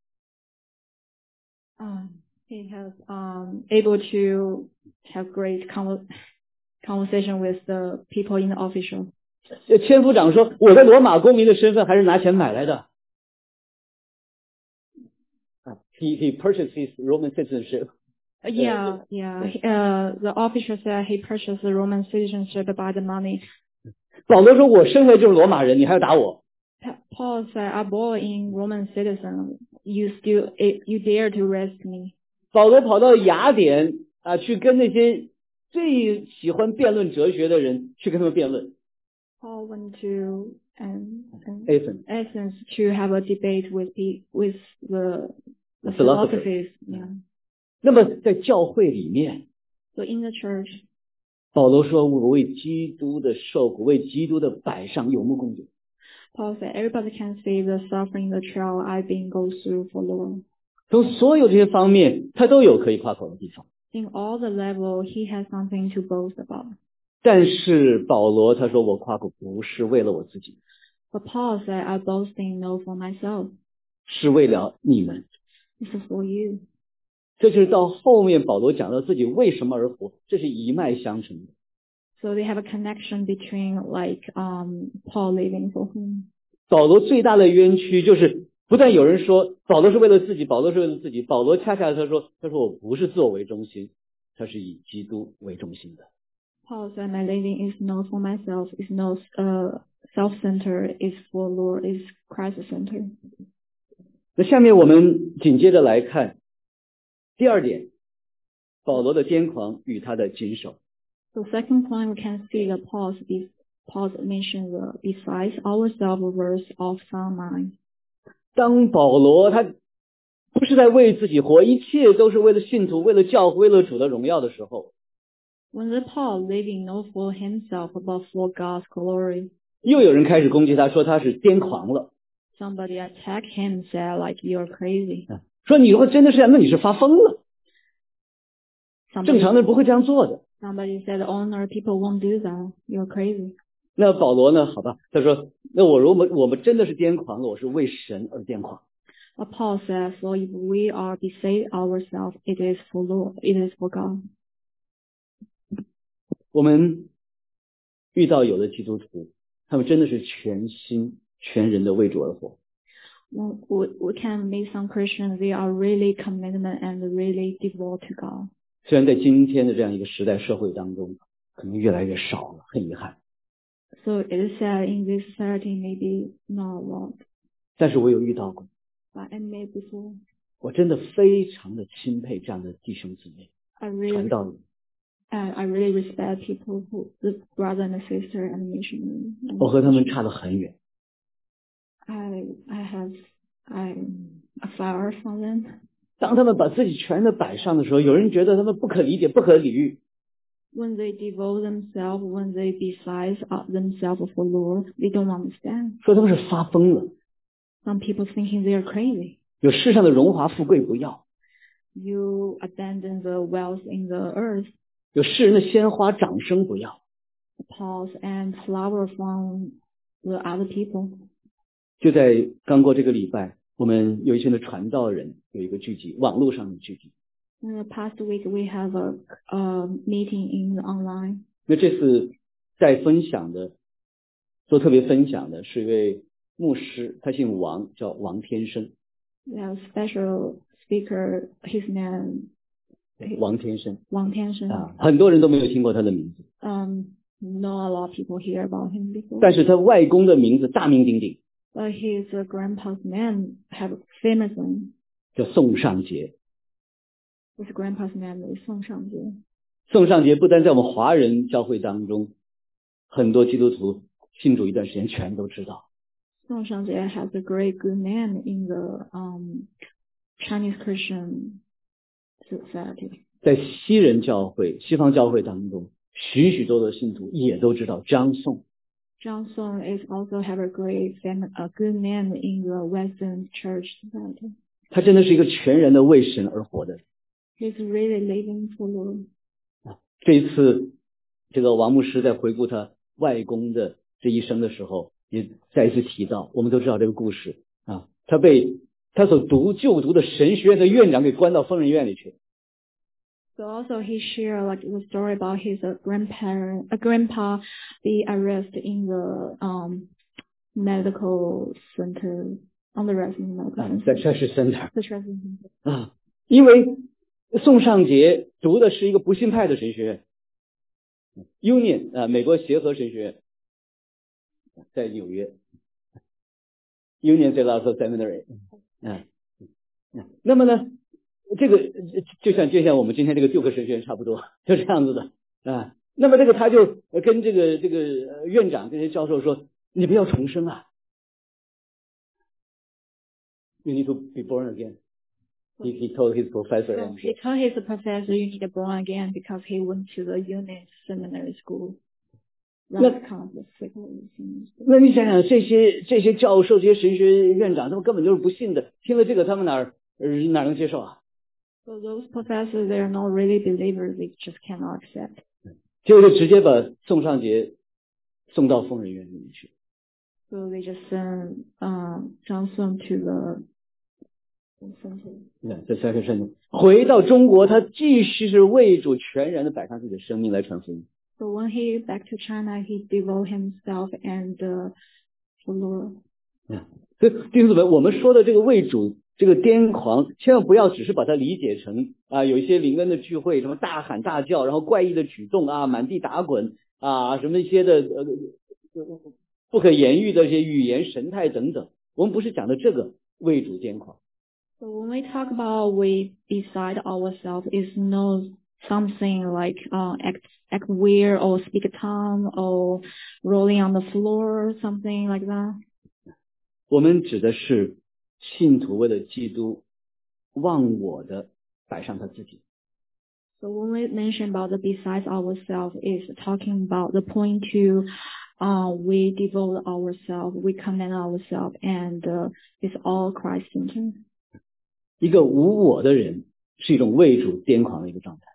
Um, he has um able to have great conver- conversation with the people in the official. 千夫长说：“我的罗马公民的身份还是拿钱买来的。” He he purchased his Roman citizenship. Uh, yeah, yeah. He- Uh, the official said he purchased the Roman citizenship by the money. 保罗说：“我生下来就是罗马人，你还要打我 Pa- Paul said, "I born in Roman citizen. You still eh, you dare to arrest me?" 保罗跑到雅典啊，去跟那些最喜欢辩论哲学的人去跟他们辩论。 Paul went to and, and Athens Athens to have a debate with the, with the, the Philosopher. philosophies. Yeah. 那么在教会里面， So in the church, 保罗说：“我为基督的受苦，为基督的摆上有目共睹。” Paul said, everybody can see the suffering, the trial I've been go through for Lord. 从所有这些方面，他都有可以夸口的地方。 In all the level, he has something to boast about. 但是保罗他说：“我夸口不是为了我自己， But Paul said, I boasting no for myself. 是为了你们。” This is for you. 这就是到后面保罗讲到自己为什么而活，这是一脉相承的。 So they have a connection between like um Paul living for him. 保罗最大的冤屈就是不但有人说保罗是为了自己，保罗是为了自己，保罗恰恰他说他说我不是自我为中心，他是以基督为中心的。 Paul said, my living is not for myself, is not uh self-centered, is for Lord, is Christ-centered. 那下面我们紧接着来看第二点，保罗的癫狂与他的谨守。 So second point, we can see that Paul's Paul's mentioned the besides ourselves verse of sound mind. 当保罗他不是在为自己活，一切都是为了信徒，为了教会，为了主的荣耀的时候， When the Paul living not for himself but for God's glory, 又有人开始攻击他，说他是癫狂了， somebody attacked him, said like you're crazy. 说你如果真的是这样，那你是发疯了，正 Somebody, 常的人不会这样做的。 somebody said, honor people won't do that. You're crazy. 那保罗呢？好吧，他说，那我如果我们真的是癫狂了，我是为神而癫狂。 But Paul says, so if we are beside ourselves, it is for Lord, it is for God. 我们遇到有的基督徒，他们真的是全心全人的为主而活。 We, we can meet some Christians, they are really commitment and really devout to God. 虽然在今天的这样一个时代社会当中，可能越来越少了，很遗憾。 So it is said in this society, maybe not a lot, 但是我有遇到过， but I met before. 我真的非常的钦佩这样的弟兄姊妹， I 传 really, 道人。 I, I really respect people who, the brother and sister and missionary. 我和他们差得很远。 I, I have, I, a far from them. 当他们把自己全的摆上的时候，有人觉得他们不可理解、不可理喻。 When they devote themselves, when they beside themselves for Lord, they don't understand. 说他们是发疯了， Some people thinking they are crazy. 有世上的荣华富贵不要， You abandon the wealth in the earth, 有世人的鲜花掌声不要。 applause and flower from the other people. 就在刚过这个礼拜，我们有一群的传道人有一个聚集，网络上的聚集。 In the past week, we have a, a meeting in the online. 那这次在分享的，做特别分享的是一位牧师，他姓王，叫王天生。 We have a special speaker, his name 王天生 Wang Tiansheng. 啊，很多人都没有听过他的名字， Um, not a lot of people hear about him before. 但是他外公的名字大名鼎鼎， But his uh, grandpa's name have famous name. 叫宋尚杰。 His grandpa's name is Song Shangjie. 宋尚杰不单在我们华人教会当中，很多基督徒信主一段时间全都知道。 Song Shangjie has a great good name in the um Chinese Christian society. 在西人教会、西方教会当中，许许多多信徒也都知道张宋。 John Song is also have a great fam- a good name in the Western church society. 他真的是一个全然的为神而活的人。 He's really living for Lord. 这一次，这个王牧师在回顾他外公的这一生的时候，也再一次提到，我们都知道这个故事啊，他被他所读就读的神学院的院长给关到疯人院里去。 So also he shared like the story about his uh, grandparent, uh, grandpa be arrested in the um medical center, on the rest in the medical 啊， center. 在差事 center The treatment center. 啊，因为宋尚杰读的是一个不信派的神学院 ，Union 啊，美国协和神学院，在纽约 ，Union Theological Seminary 啊，那么呢，这个就像就像我们今天这个杜克神学院差不多，就这样子的啊。那么这个他就跟这个这个院长这些教授说， 你不要重生啊。You need to be born again. He, he told his professor. So and, he told his professor you need to born again because he went to the unit seminary school. That's kind of the secular thing. 那你想想，这些这些教授、这些神学院长，他们根本就是不信的。听了这个，他们哪儿呃哪能接受啊？ So those professors, they are not really believers. They just cannot accept. 结果就直接把宋尚杰送到疯人院里面去。 So they just send um Johnson to the center. 对，在三个圣经回到中国，他继续是为主全然的摆上自己的生命来传福音。 So when he back to China, he devote himself and uh, for Lord. 嗯，所以弟兄姊妹，我们说的这个为主这个癫狂，千万不要只是把它理解成啊，有一些灵恩的聚会，什么大喊大叫，然后怪异的举动啊，满地打滚啊，什么一些的呃不可言喻的一些语言神态等等。我们不是讲的这个为主癫狂。 So when we talk about we beside ourselves, is no something like uh, act act weird or speak a tongue or rolling on the floor, something like that. 我们指的是信徒为了基督忘我的摆上他自己。 So when we mention about the besides ourselves, is talking about the point to uh, we devote ourselves, we command ourselves, and uh, it's all Christ-centered. 一个无我的人是一种为主癫狂的一个状态。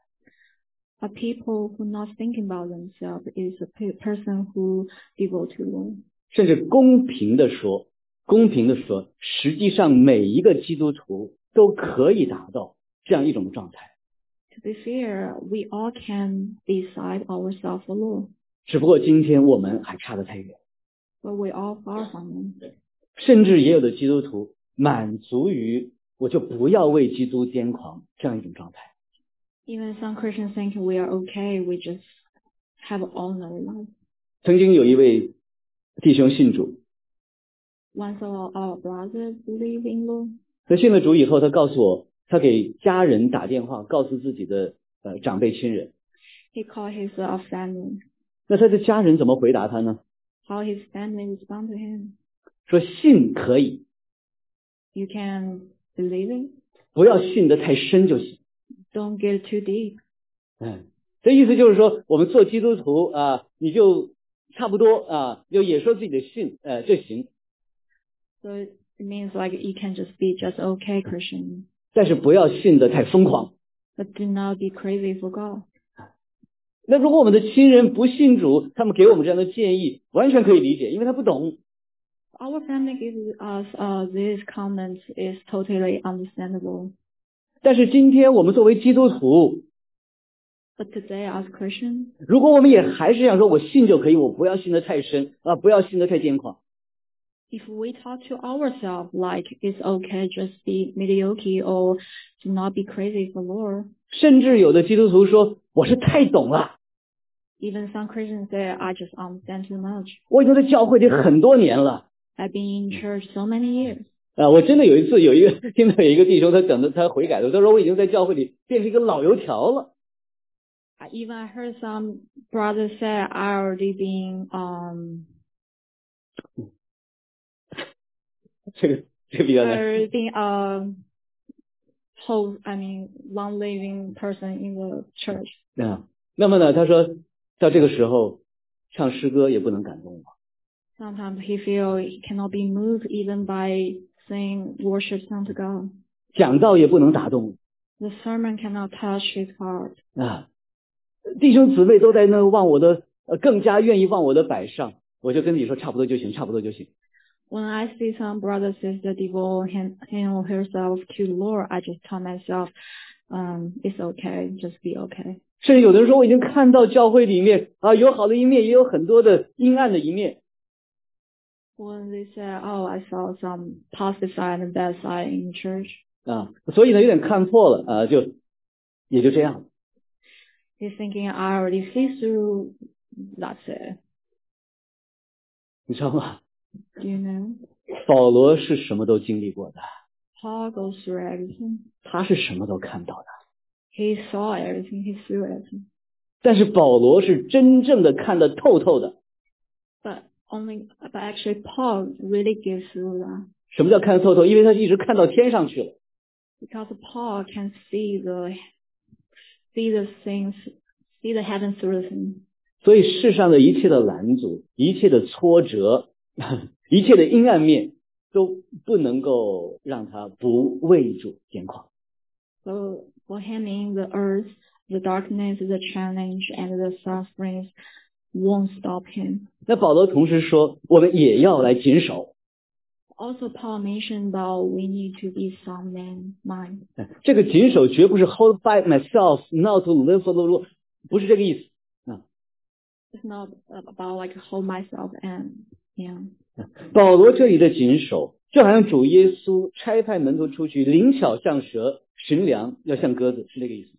A people who not thinking about themselves is a pe- person who devote to Lord. 甚至公平的说，公平的说，实际上每一个基督徒都可以达到这样一种状态。 To be fair, we all can decide ourselves for Lord, 只不过今天我们还差得太远。 but we all far from Him. 甚至也有的基督徒满足于我就不要为基督癫狂这样一种状态。 Even some Christians think we are okay, we just have ordinary life. 曾经有一位弟兄信主， Once our, our brothers believe in Lord, 他信了主以后，他告诉我，他给家人打电话，告诉自己的呃长辈亲人。 he called his uh, family. 那他的家人怎么回答他呢？ How his family respond to him? 说信可以， You can believe it, 不要信得太深就行。 don't get too deep. 嗯，这意思就是说，我们做基督徒啊，你就差不多啊，就也说自己的信，呃，就行。 So it means like you can just be just okay Christian, 但是不要信得太疯狂。 but do not be crazy for God. 那如果我们的亲人不信主，他们给我们这样的建议，完全可以理解，因为他不懂。 Our family gives us uh, these comments is totally understandable. 但是今天我们作为基督徒， But today as Christians, 如果我们也还是想说我信就可以，我不要信得太深啊，不要信得太癫狂。 if we talk to ourselves like it's okay, just be mediocre or do not be crazy for Lord. 甚至有的基督徒说我是太懂了， Even some Christians say, I just understand too much. 我已经在教会里很多年了。 I've been in church so many years. 啊，我真的有一次有一个听到有一个弟兄，他讲的他悔改的，他说我已经在教会里变成一个老油条了。 I even heard some brothers say I already been um 这个这个比较 I 难。 already been a whole I mean long living person in the church. 啊，那么呢，他说到这个时候唱诗歌也不能感动我。 Sometimes he feel he cannot be moved even by saying worship song to God. 讲道也不能打动 The sermon cannot touch his heart. 啊，弟兄姊妹都在那往我的呃更加愿意往我的摆上，我就跟你说差不多就行，差不多就行。 When I see some brother sister devote him, him or herself to the Lord, I just tell myself, um, it's okay, just be okay. 甚至有的人说我已经看到教会里面啊有好的一面，也有很多的阴暗的一面。 When they say, oh, I saw some positive side and bad side in church, 啊，所以呢有点看破了啊，就也就这样。 he's thinking, I already see through, that's it. 你知道吗？ Do you know? 保罗是什么都经历过的， Paul goes through everything. 他是什么都看到的。 He saw everything, he through everything. 但是保罗是真正的看得透透的。 But only, but actually Paul really gives through that. 什么叫看透透？因为他一直看到天上去了。 Because Paul can see the, see the things, see the heaven through him. 所以世上的一切的拦阻，一切的挫折，一切的阴暗面，都不能够让他不为主癫狂。 So for him in the earth, the darkness, the challenge, and the sufferings won't stop him. 那保罗同时说，我们也要来谨守。 Also, Paul mentioned that we need to be sound in mind. 这个谨守绝不是 hold by myself, not to live for the Lord， 不是这个意思啊。 It's not about like hold myself and yeah. 保罗这里的谨守，就好像主耶稣差派门徒出去，灵巧像蛇，驯良要像鸽子，是这个意思。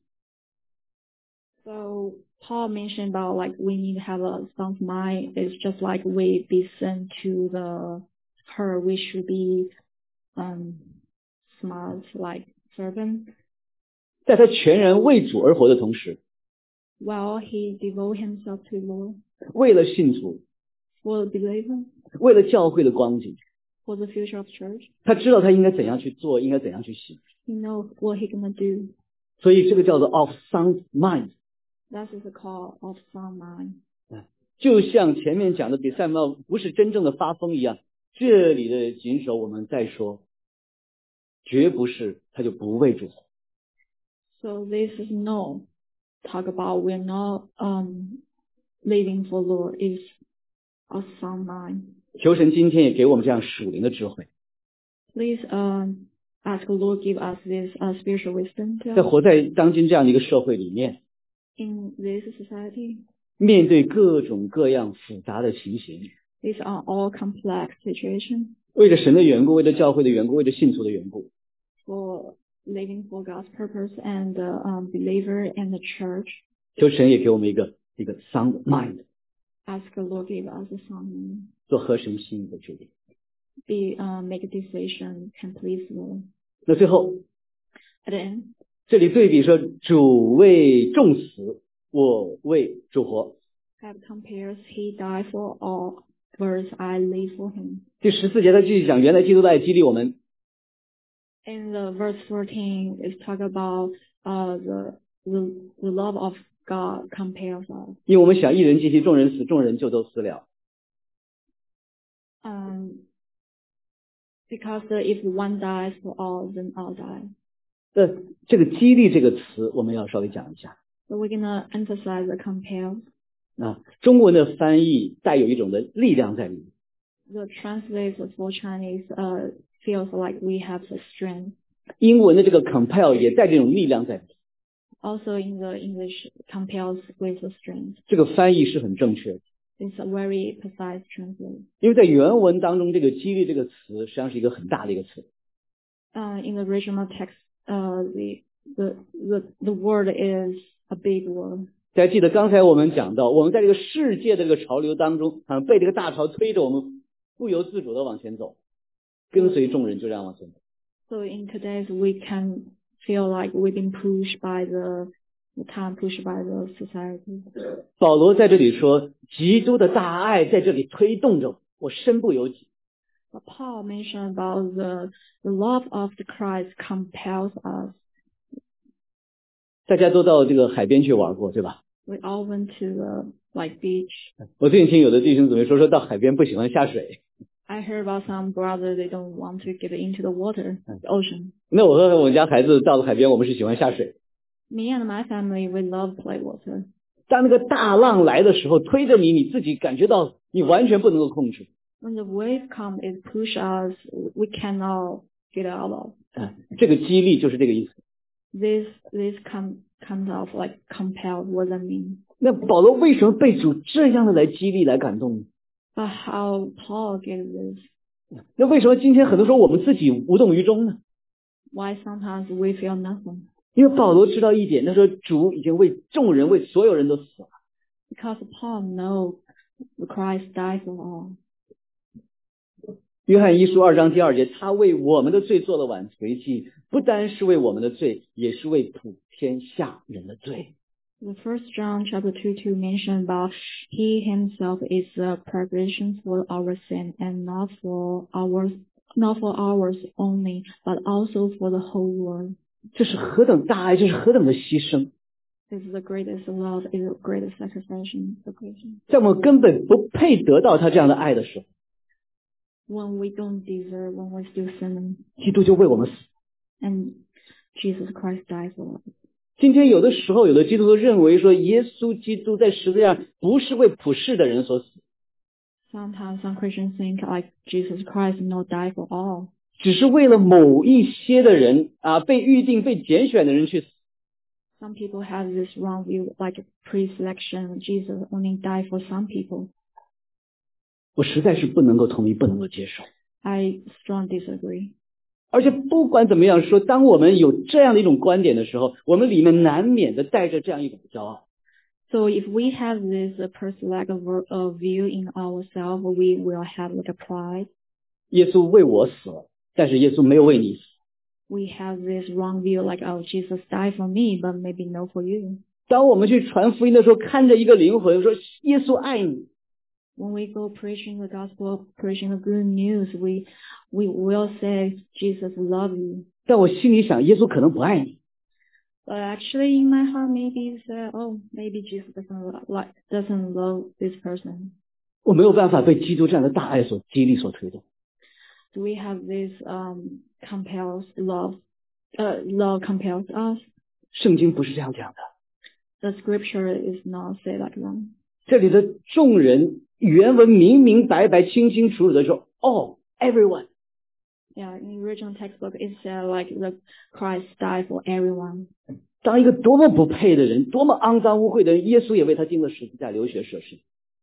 So Paul mentioned about like we need to have a sound mind. It's just like we be sent to the her, we should be um smart like servant. 在他全然为主而活的同时， While he devote himself to Lord, 为了信徒， for the believer, 为了教会的光景， for the future of church, 他知道他应该怎样去做，应该怎样去行。 he knows what he gonna do. 所以这个叫做 of sound mind。 That is the call of sound mind. 就像前面讲的比赛帽不是真正的发疯一样，这里的谨守我们再说，绝不是他就不为主活。 So this is no talk about we're not um living for Lord, is a sound mind. 求神今天也给我们这样属灵的智慧， Please um ask the Lord give us this uh, spiritual wisdom to 在 us 活在当今这样的一个社会里面， in this society. 面对各种各样复杂的情形， These are all complex situations. 为了神的缘故，为了教会的缘故，为了信徒的缘故， For living for God's purpose and the um, believer and the church. 求神也给我们一个一个 sound mind， Ask the Lord give us a sound mind. 做合神心意的决定。 Be uh, make a decision can please the Lord. 那最后 At the end, 这里对比说，主为众死，我为主活。 God compares he died for all, whereas I live for him. 第十四节他继续讲，原来基督的爱激励我们， In the verse fourteen, it's talk about uh the the the love of God compels us. 因为我们想一人既息，众人死，众人就都死了。 Um, because uh, if one dies for all, then all die. 那这个激励这个词，我们要稍微讲一下。 So we're gonna emphasize the compel. 啊，中文的翻译带有一种的力量在里面。 The translator for Chinese uh feels like we have the strength. 英文的这个 compel 也带这种力量在里面。 Also in the English, compels with the strength. 这个翻译是很正确的， It's a very precise translation. 因为在原文当中，这个激励这个词实际上是一个很大的一个词。 Uh, in the original text, uh, the the the the word is a big word. 大家记得刚才我们讲到，我们在这个世界的这个潮流当中，啊，被这个大潮推着，我们不由自主的往前走，跟随众人就这样往前走。 So in today's, we can feel like we've been pushed by the the time, pushed by the society. 保罗在这里说，基督的大爱在这里推动着我，我身不由己。 But Paul mentioned about the the love of the Christ compels us. 大家都到这个海边去玩过，对吧？ We all went to the like beach. 我最近听有的弟兄姊妹说，说到海边不喜欢下水。 I heard about some brothers, they don't want to get into the water, the ocean. 那我和我们家孩子到了海边，我们是喜欢下水。 Me and my family, we love play water. 当那个大浪来的时候，推着你，你自己感觉到你完全不能够控制。 When the wave comes, it push us, we cannot get out of. 啊，这个激励就是这个意思。 This this kind kind of like compelled. What does that mean? 那保罗为什么被主这样的来激励、来感动呢？ But how Paul gets this? 那为什么今天很多时候我们自己无动于衷呢？ Why sometimes we feel nothing? 因为保罗知道一点，他说主已经为众人、为所有人都死了。 Because Paul knows Christ died for all. 约翰一书二章第二节，他为我们的罪做了挽回祭，不单是为我们的罪，也是为普天下人的罪。 The first John chapter two two mention about he himself is a preparation for our sin and not for ours, not for ours only, but also for the whole world. 这是何等大爱，这是何等的牺牲， This is the greatest love, is the greatest sacrifice. 在我们根本不配得到他这样的爱的时候， When we don't deserve, when we're still sinning, 基督就为我们死。 and Jesus Christ died for us. 今天有的时候，有的基督徒认为说，耶稣基督在十字架上不是为普世的人所死， Sometimes some Christians think like Jesus Christ not die for all. 只是为了某一些的人啊，被预定、被拣选的人去死。 Some people have this wrong view, like pre-selection. Jesus only died for some people. 我实在是不能够同意，不能够接受。 I strongly disagree. 而且不管怎么样说，当我们有这样的一种观点的时候，我们里面难免的带着这样一种骄傲。 So if we have this uh, per-select uh, view in ourselves, we will have like a pride. 耶稣为我死了，但是耶稣没有为你死。 We have this wrong view, like, oh, Jesus died for me, but maybe no for you. 当我们去传福音的时候，看着一个灵魂说耶稣爱你， When we go preaching the gospel, preaching the good news, we we will say Jesus love you. 但我心里想，耶稣可能不爱你。 But actually, in my heart, maybe you say, oh, maybe Jesus doesn't like doesn't love this person. 我没有办法被基督这样的大爱所激励、所推动。 Do we have this um compels love? Uh, love compels us. 圣经不是这样讲的。 The scripture is not say like that. 这里的众人原文明明白白、清清楚楚的说 ，all everyone。 Yeah, in the original textbook, it said like the Christ died for everyone. 当一个多么不配的人，多么肮脏污秽的人，耶稣也为他钉了十字架，流血舍身。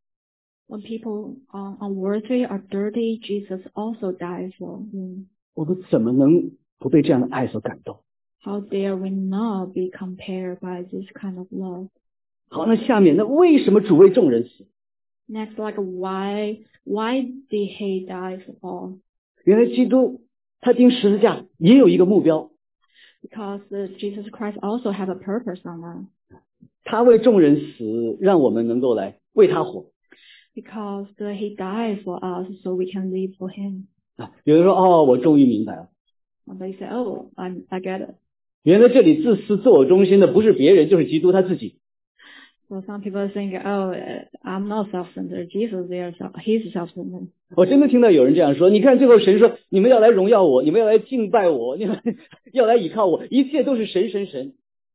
When people are unworthy or dirty, Jesus also died for them. 我们怎么能不被这样的爱所感动？ How dare we not be compared by this kind of love? 好，那下面那为什么主为众人死？ Next, like why why did he die for all? 原来基督他钉十字架也有一个目标， Because uh, Jesus Christ also have a purpose on that. 他为众人死，让我们能够来为他活。 Because uh, he died for us, so we can live for him. 啊，有人说哦，我终于明白了， And they say, oh, I'm, I get it. 原来这里自私自我中心的不是别人，就是基督他自己。 So some people think, oh, uh, I'm not self-centered. Jesus, they are self, he's self-centered. 我真的听到有人这样说，你看最后神说，你们要来荣耀我，你们要来敬拜我，你们要来倚靠我，一切都是神神神。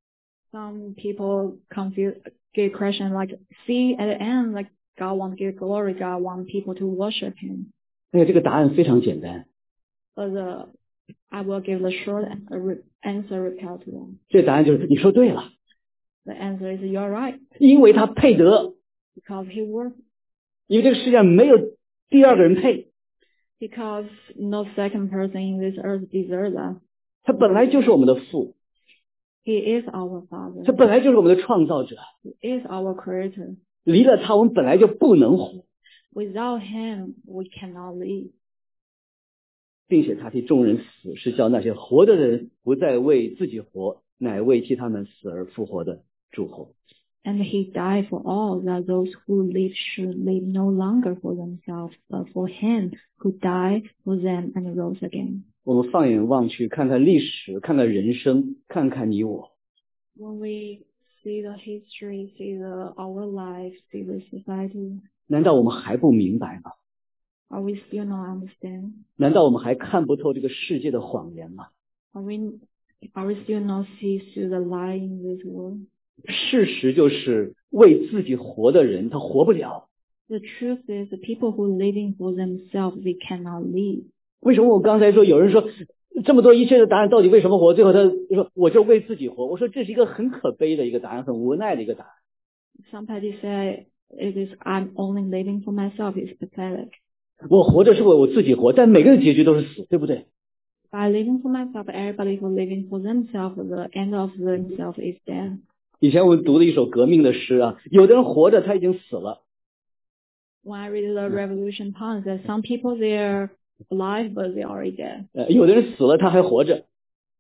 Some people confuse, get question like, see at the end, like God wants to give glory, God wants people to worship him. 哎呀，这个答案非常简单， But the, I will give the short answer, answer reply to them. 这答案就是你说对了， The answer is you're right, 因为他配得， because he worked, 因为这个世界上没有第二个人配， because no second person in this earth deserves that. 他本来就是我们的父， He is our Father. 他本来就是我们的创造者， He is our Creator. 离了他我们本来就不能活， Without him, we cannot live. 并且他替众人死，是叫那些活的人不再为自己活，乃为替他们死而复活的主活。 And he died for all, that those who live should live no longer for themselves, but for him who died for them and rose again. 我们放眼望去，看看历史，看看人生，看看你我， When we see the history, see the our life, see the society, 难道我们还不明白吗？ are we still not understand? 难道我们还看不透这个世界的谎言吗？ Are we are we still not see through the lie in this world? 事实就是为自己活的人他活不了。 The truth is, the people who living for themselves, they cannot live. 为什么我刚才说有人说这么多一切的答案到底为什么活？最后他说我就为自己活。我说这是一个很可悲的一个答案，很无奈的一个答案。 Somebody say it is I'm only living for myself. It's pathetic. 我活着是为我自己活，但每个人结局都是死，对不对？ By living for myself, everybody who living for themselves, the end of themselves is death. 以前我们读了一首革命的诗啊，有的人活着他已经死了， When I read the revolution poems, that some people they're alive but they already dead. 呃，有的人死了他还活着，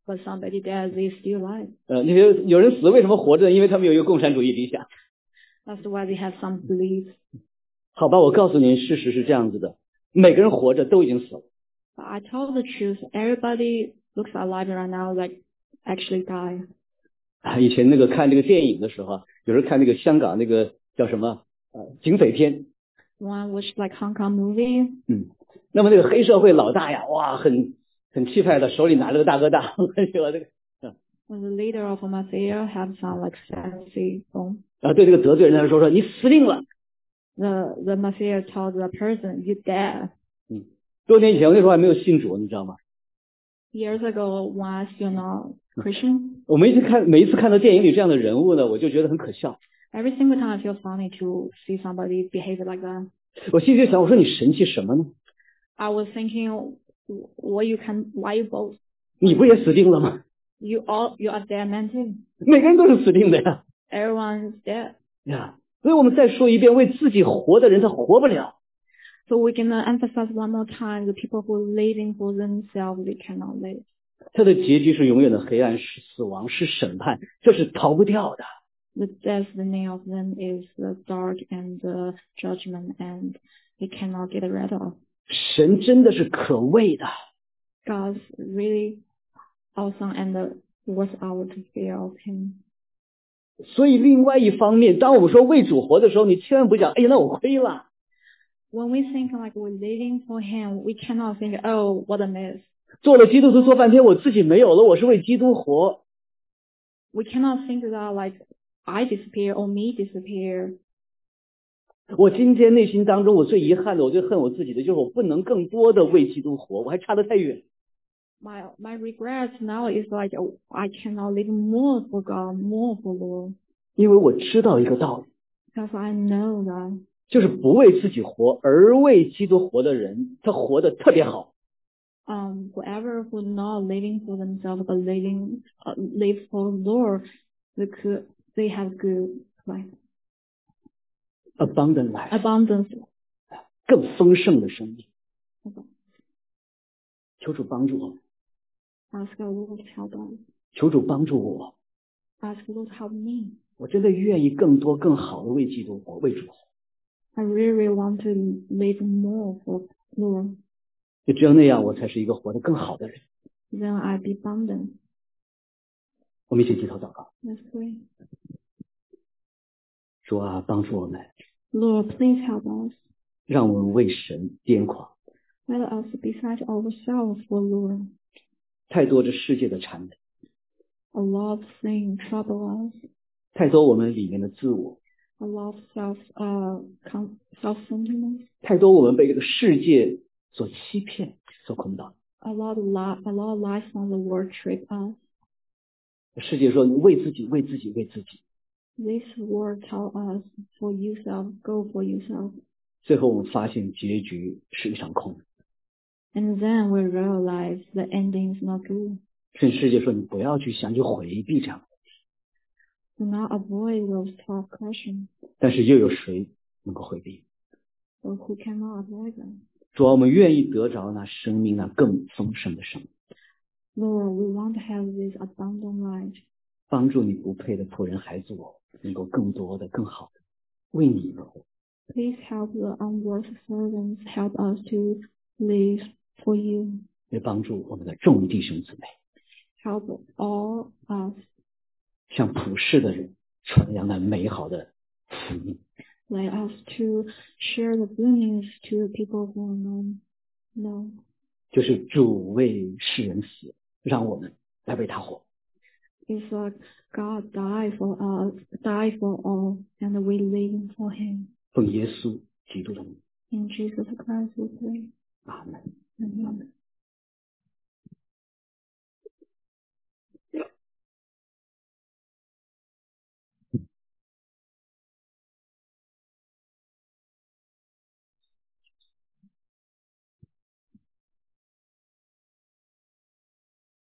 but somebody dead, they still alive. 呃，那些有人死为什么活着呢？因为他们有一个共产主义理想。 That's why they have some beliefs. 好吧，我告诉您，事实是这样子的，每个人活着都已经死了。 But I tell the truth, everybody looks alive right now, like actually die. 啊，以前那个看这个电影的时候啊，有时候看那个香港那个叫什么呃警匪片， One which like Hong Kong movie, 嗯，那么那个黑社会老大呀，哇，很很气派的，手里拿着个大哥大，我这个 when the leader of a mafia have some like fancy phone. 啊，对这个得罪人的人说说你死定了。 The the mafia told the person, "You dead." 嗯，多年以前我那时候还没有信主，你知道吗？ Years ago, when I still not Christian, 我每一次看每一次看到电影里这样的人物呢，我就觉得很可笑。 every single time I feel funny to see somebody behave like that. 我心里就想，我说你神气什么呢？ I was thinking, what you can, why you both? 你不也死定了吗？ You all, you are dead man too. 每个人都是死定的呀。 Everyone is dead. 呀，所以我们再说一遍，为自己活的人他活不了。 So we're gonna emphasize one more time: the people who are living for themselves, they cannot live. 他的结局是永远的黑暗，是死亡，是审判，这是逃不掉的。 The destiny of them is the dark and the judgment, and they cannot get rid of. 神真的是可畏的。 God's really awesome and worth our to fear of Him. 所以另外一方面，当我们说为主活的时候，你千万不讲，哎呀，那我亏了。 When we think like we're living for Him, we cannot think, oh, what a mess. 做了基督徒做半天，我自己没有了，我是为基督活。 We cannot think that like I disappear or me disappear. 我今天内心当中，我最遗憾的，我最恨我自己的，就是我不能更多的为基督活，我还差得太远。 My my regret now is like oh, I cannot live more for God, more for Lord. 因为我知道一个道理， Because I know that 就是不为自己活，而为基督活的人，他活得特别好。 um whoever who not living for themselves but living uh, live for Lord, they could they have good life, abundant life， abundance. 更丰盛的生命。求主帮助我们， Ask the Lord to help us. 求主帮助我， Ask the Lord to help me. 我真的愿意更多更好的为基督活，为主活。 I really want to live more for Lord. 就只有那样，我才是一个活得更好的人。 Then I be abundant. 我们一起低头祷告， Let's pray. 主啊，帮助我们， Lord, please help us. 让我们为神癫狂。 Let us beside ourselves for Lord. 太多这世界的缠累， A lot of things trouble us. 太多我们里面的自我， A lot of self uh con- self sentiment. 太多我们被这个世界所欺骗、所捆绑。 A lot of li- a lot of lies from the world trick us. 世界说你为自己，为自己，为自己。 This world tell us for yourself, go for yourself. 最后我们发现结局是一场空。 And then we realize the ending is not good. 甚至世界说你不要去想，去回避这样。 Do not avoid those tough questions. 但是又有谁能够回避？ Or who cannot avoid them? 主啊，我们愿意得着那生命，那更丰盛的生命。 Lord, we want to have this abundant life. 帮助你不配的仆人孩子我，能够更多的、更好的为你而活。 Please help the unworthy servants. Help us to live for you. 也帮助我们的众弟兄姊妹， Help all us. 向普世的人传扬那美好的福音。 Let us to share the good news to the people who know. know. 就是主为世人死，让我们来为他活。 It's like God died for us, died for all, and we live for Him. 奉耶稣基督的名， In Jesus Christ we pray. 阿门。 Amen.